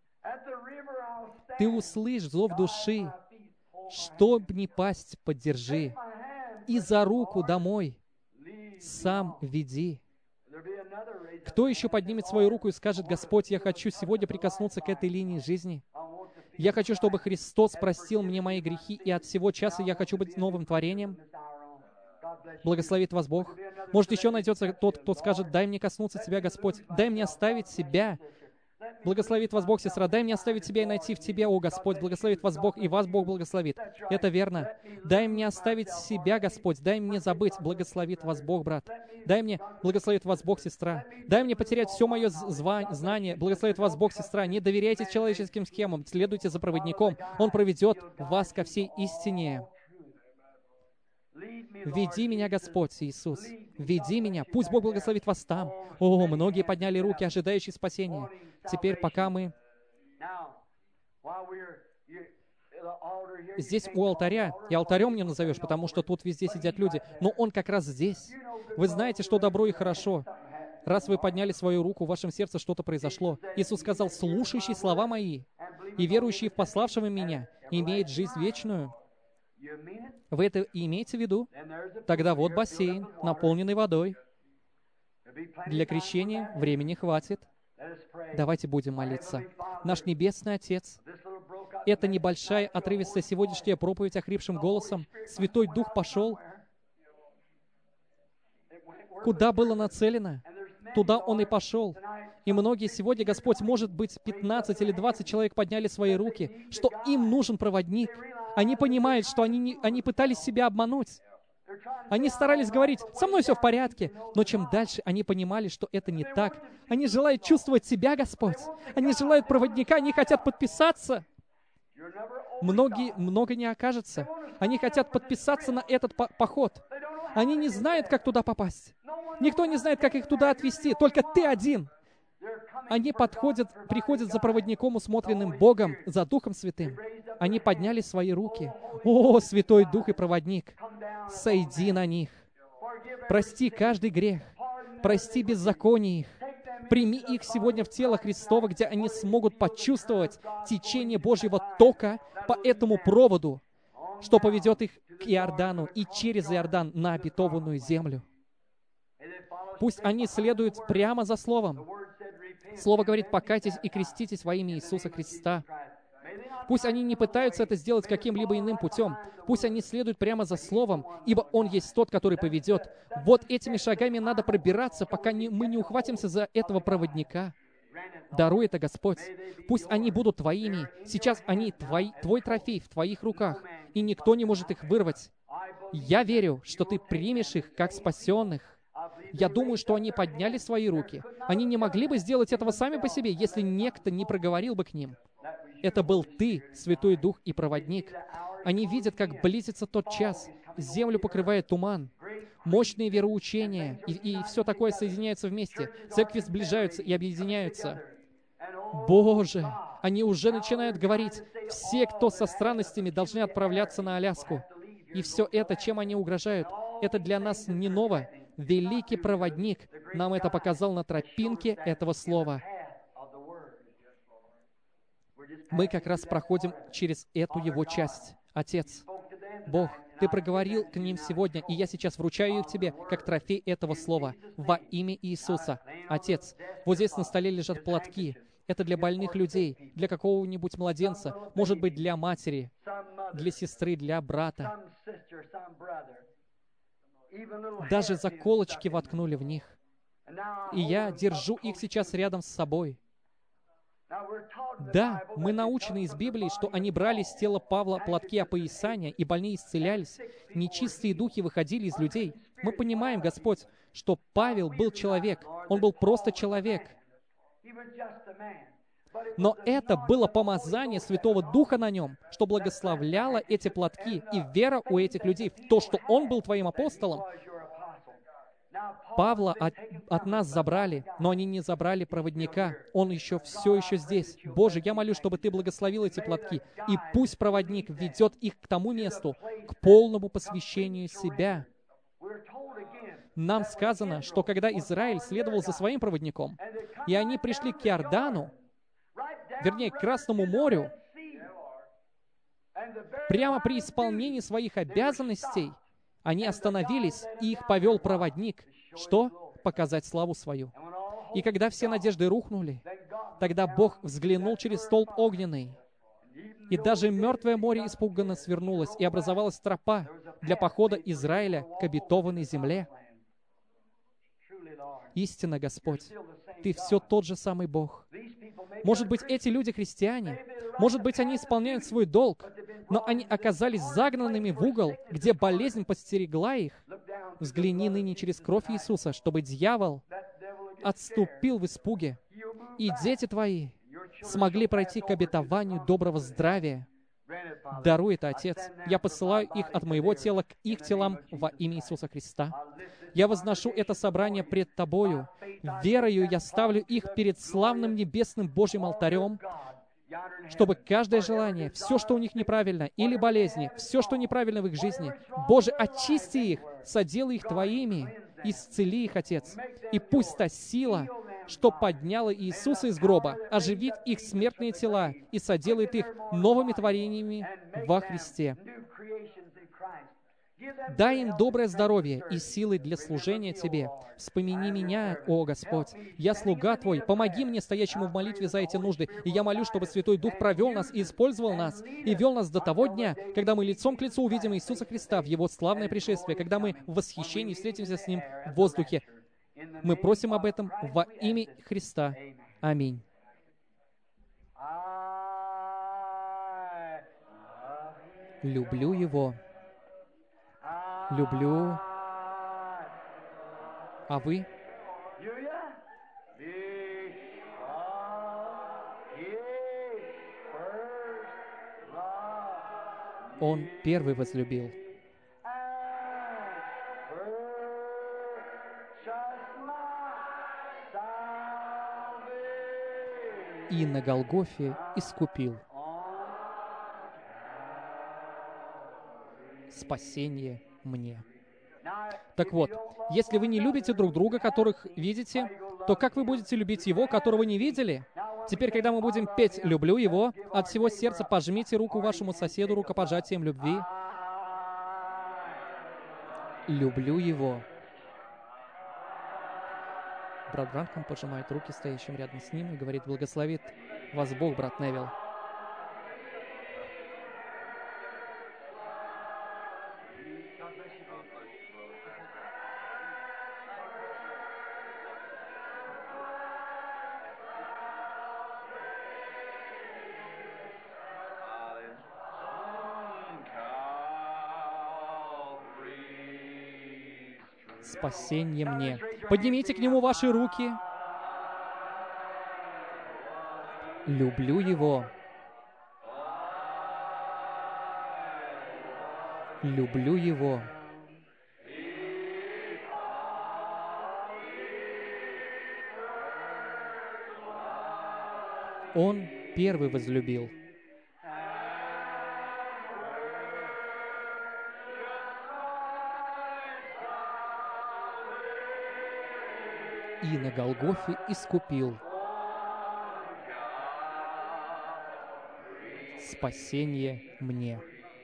Ты услышь зов души, чтоб не пасть, поддержи, и за руку домой сам веди. Кто еще поднимет свою руку и скажет: «Господь, я хочу сегодня прикоснуться к этой линии жизни. Я хочу, чтобы Христос простил мне мои грехи, и от всего часа я хочу быть новым творением». Благословит вас Бог. Может, еще найдется тот, кто скажет: «Дай мне коснуться Тебя, Господь. Дай мне оставить себя». Благословит вас Бог, сестра. Дай мне оставить себя и найти в Тебе, о Господь. Благословит вас Бог, и вас Бог благословит. Это верно. Дай мне оставить себя, Господь. Дай мне забыть. Благословит вас Бог, брат. Дай мне, благословит вас Бог, сестра. Дай мне потерять все мое зва- знание. Благословит вас Бог, сестра. Не доверяйте человеческим схемам. Следуйте за проводником. Он проведет вас ко всей истине. Веди меня, Господь Иисус. Веди меня. Пусть Бог благословит вас там. О, многие подняли руки, ожидающие спасения. Теперь, пока мы здесь у алтаря, и алтарем не назовешь, потому что тут везде сидят люди, но он как раз здесь. Вы знаете, что добро и хорошо. Раз вы подняли свою руку, в вашем сердце что-то произошло. Иисус сказал: «Слушающий слова мои и верующий в пославшего меня имеет жизнь вечную». Вы это имеете в виду? Тогда вот бассейн, наполненный водой. Для крещения времени хватит. Давайте будем молиться. Наш Небесный Отец, это небольшая отрывистая сегодняшняя проповедь охрипшим голосом. Святой Дух пошел. Куда было нацелено, туда Он и пошел. И многие сегодня, Господь, может быть, пятнадцать или двадцать человек подняли свои руки, что им нужен проводник. Они понимают, что они, не, они пытались себя обмануть. Они старались говорить: «Со мной все в порядке». Но чем дальше они понимали, что это не так, они желают чувствовать себя, Господь. Они желают проводника, они хотят подписаться. Многие, много не окажется. Они хотят подписаться на этот по- поход. Они не знают, как туда попасть. Никто не знает, как их туда отвезти. Только ты один. Они подходят, приходят за проводником, усмотренным Богом, за Духом Святым. Они подняли свои руки. О, Святой Дух и Проводник, сойди на них. Прости каждый грех. Прости беззаконие их. Прими их сегодня в тело Христово, где они смогут почувствовать течение Божьего тока по этому проводу, что поведет их к Иордану и через Иордан на обетованную землю. Пусть они следуют прямо за Словом. Слово говорит: покайтесь и креститесь во имя Иисуса Христа. Пусть они не пытаются это сделать каким-либо иным путем. Пусть они следуют прямо за Словом, ибо Он есть тот, который поведет. Вот этими шагами надо пробираться, пока не, мы не ухватимся за этого проводника. Даруй это, Господь. Пусть они будут Твоими. Сейчас они твои, Твой трофей в Твоих руках, и никто не может их вырвать. Я верю, что Ты примешь их как спасенных. Я думаю, что они подняли свои руки. Они не могли бы сделать этого сами по себе, если некто не проговорил бы к ним. Это был Ты, Святой Дух и Проводник. Они видят, как близится тот час. Землю покрывает туман. Мощные вероучения и, и все такое соединяются вместе. Церкви сближаются и объединяются. Боже, они уже начинают говорить: все, кто со странностями, должны отправляться на Аляску. И все это, чем они угрожают, это для нас не ново. Великий Проводник нам это показал на тропинке этого Слова. Мы как раз проходим через эту Его часть. Отец, Бог, Ты проговорил к ним сегодня, и я сейчас вручаю их Тебе, как трофей этого Слова, во имя Иисуса. Отец, вот здесь на столе лежат платки. Это для больных людей, для какого-нибудь младенца, может быть, для матери, для сестры, для брата. Даже заколочки воткнули в них. И я держу их сейчас рядом с собой. Да, мы научены из Библии, что они брали с тела Павла платки опоясания, и больные исцелялись. Нечистые духи выходили из людей. Мы понимаем, Господь, что Павел был человек. Он был просто человек. Но это было помазание Святого Духа на нем, что благословляло эти платки, и вера у этих людей в то, что он был твоим апостолом. Павла от, от нас забрали, но они не забрали проводника. Он еще все еще здесь. Боже, я молю, чтобы Ты благословил эти платки, и пусть проводник ведет их к тому месту, к полному посвящению себя. Нам сказано, что когда Израиль следовал за своим проводником, и они пришли к Иордану, вернее, к Красному морю, прямо при исполнении своих обязанностей, они остановились, и их повел проводник. Что? Показать славу свою. И когда все надежды рухнули, тогда Бог взглянул через столб огненный, и даже мертвое море испуганно свернулось, и образовалась тропа для похода Израиля к обетованной земле. Истинно, Господь, Ты все тот же самый Бог. Может быть, эти люди христиане, может быть, они исполняют свой долг, но они оказались загнанными в угол, где болезнь подстерегла их. Взгляни ныне через кровь Иисуса, чтобы дьявол отступил в испуге, и дети Твои смогли пройти к обетованию доброго здравия. Даруй это, Отец. Я посылаю их от моего тела к их телам во имя Иисуса Христа. Я возношу это собрание пред Тобою. Верою я ставлю их перед славным небесным Божьим алтарем, чтобы каждое желание, все, что у них неправильно, или болезни, все, что неправильно в их жизни, Боже, очисти их, соделай их Твоими, исцели их, Отец. И пусть та сила, что подняла Иисуса из гроба, оживит их смертные тела и соделает их новыми творениями во Христе. Дай им доброе здоровье и силы для служения Тебе. Вспомини меня, о Господь. Я слуга Твой. Помоги мне, стоящему в молитве за эти нужды. И я молю, чтобы Святой Дух провел нас и использовал нас, и вел нас до того дня, когда мы лицом к лицу увидим Иисуса Христа в Его славное пришествие, когда мы в восхищении встретимся с Ним в воздухе. Мы просим об этом во имя Христа. Аминь. Люблю Его. Люблю. А вы? Он первый возлюбил. И на Голгофе искупил. Спасение мне. Так вот, если вы не любите друг друга, которых видите, то как вы будете любить Его, которого не видели? Теперь, когда мы будем петь «Люблю Его», от всего сердца пожмите руку вашему соседу рукопожатием любви. Люблю Его. Брат Бранхам пожимает руки стоящим рядом с ним и говорит: «Благословит вас Бог, брат Невилл». Спасение мне. Поднимите к Нему ваши руки. Люблю Его. Люблю Его. Он первый возлюбил. И на Голгофе искупил. Спасение мне.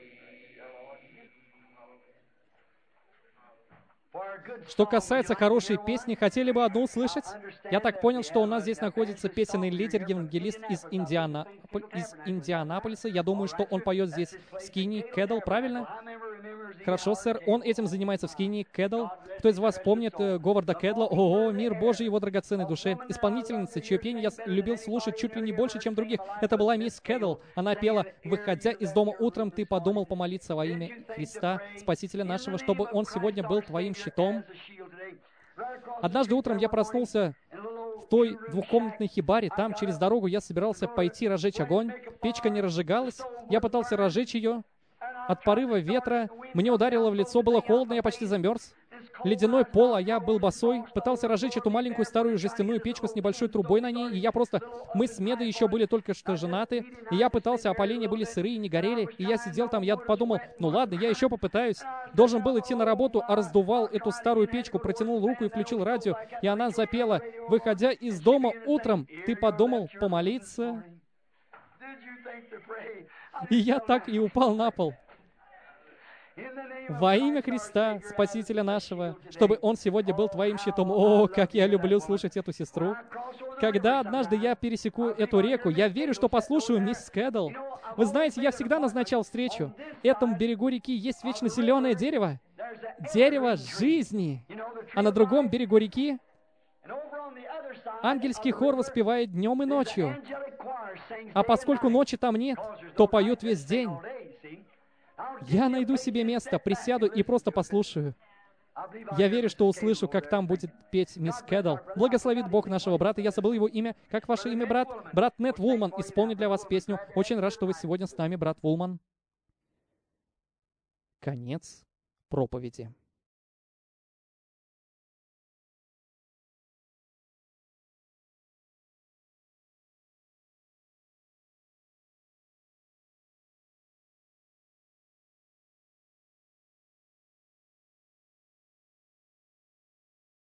Что касается хорошей песни, хотели бы одну услышать? Я так понял, что у нас здесь находится песенный лидер, евангелист из, Индиана... из Индианаполиса. Я думаю, что он поет здесь в Скинии Кэдл, правильно? Хорошо, сэр. Он этим занимается в Скинии Кэдл. Кто из вас помнит э, Говарда Кэдла? Ого, мир Божий его драгоценной душе. Исполнительница, чье пение я любил слушать чуть ли не больше, чем других. Это была мисс Кэдл. Она пела: «Выходя из дома утром, ты подумал помолиться во имя Христа, Спасителя нашего, чтобы Он сегодня был твоим щитом». Однажды утром я проснулся в той двухкомнатной хибаре. Там, через дорогу, я собирался пойти разжечь огонь. Печка не разжигалась. Я пытался разжечь ее. От порыва ветра мне ударило в лицо, было холодно, я почти замерз. Ледяной пол, а я был босой. Пытался разжечь эту маленькую старую жестяную печку с небольшой трубой на ней, и я просто... Мы с Медой еще были только что женаты, и я пытался, а поленья были сырые, не горели, и я сидел там, я подумал: ну ладно, я еще попытаюсь. Должен был идти на работу, а раздувал эту старую печку, протянул руку и включил радио, и она запела: «Выходя из дома утром, ты подумал помолиться». И я так и упал на пол. Во имя Христа, Спасителя нашего, чтобы Он сегодня был твоим щитом. О, как я люблю слушать эту сестру. Когда однажды я пересеку эту реку, я верю, что послушаю мисс Кэдл. Вы знаете, я всегда назначал встречу. В этом берегу реки есть вечно зеленое дерево. Дерево жизни. А на другом берегу реки ангельский хор воспевает днем и ночью. А поскольку ночи там нет, то поют весь день. Я найду себе место, присяду и просто послушаю. Я верю, что услышу, как там будет петь мисс Кэдл. Благословит Бог нашего брата. Я забыл его имя. Как ваше имя, брат? Брат Нет Вулман исполнит для вас песню. Очень рад, что вы сегодня с нами, брат Вулман. Конец проповеди.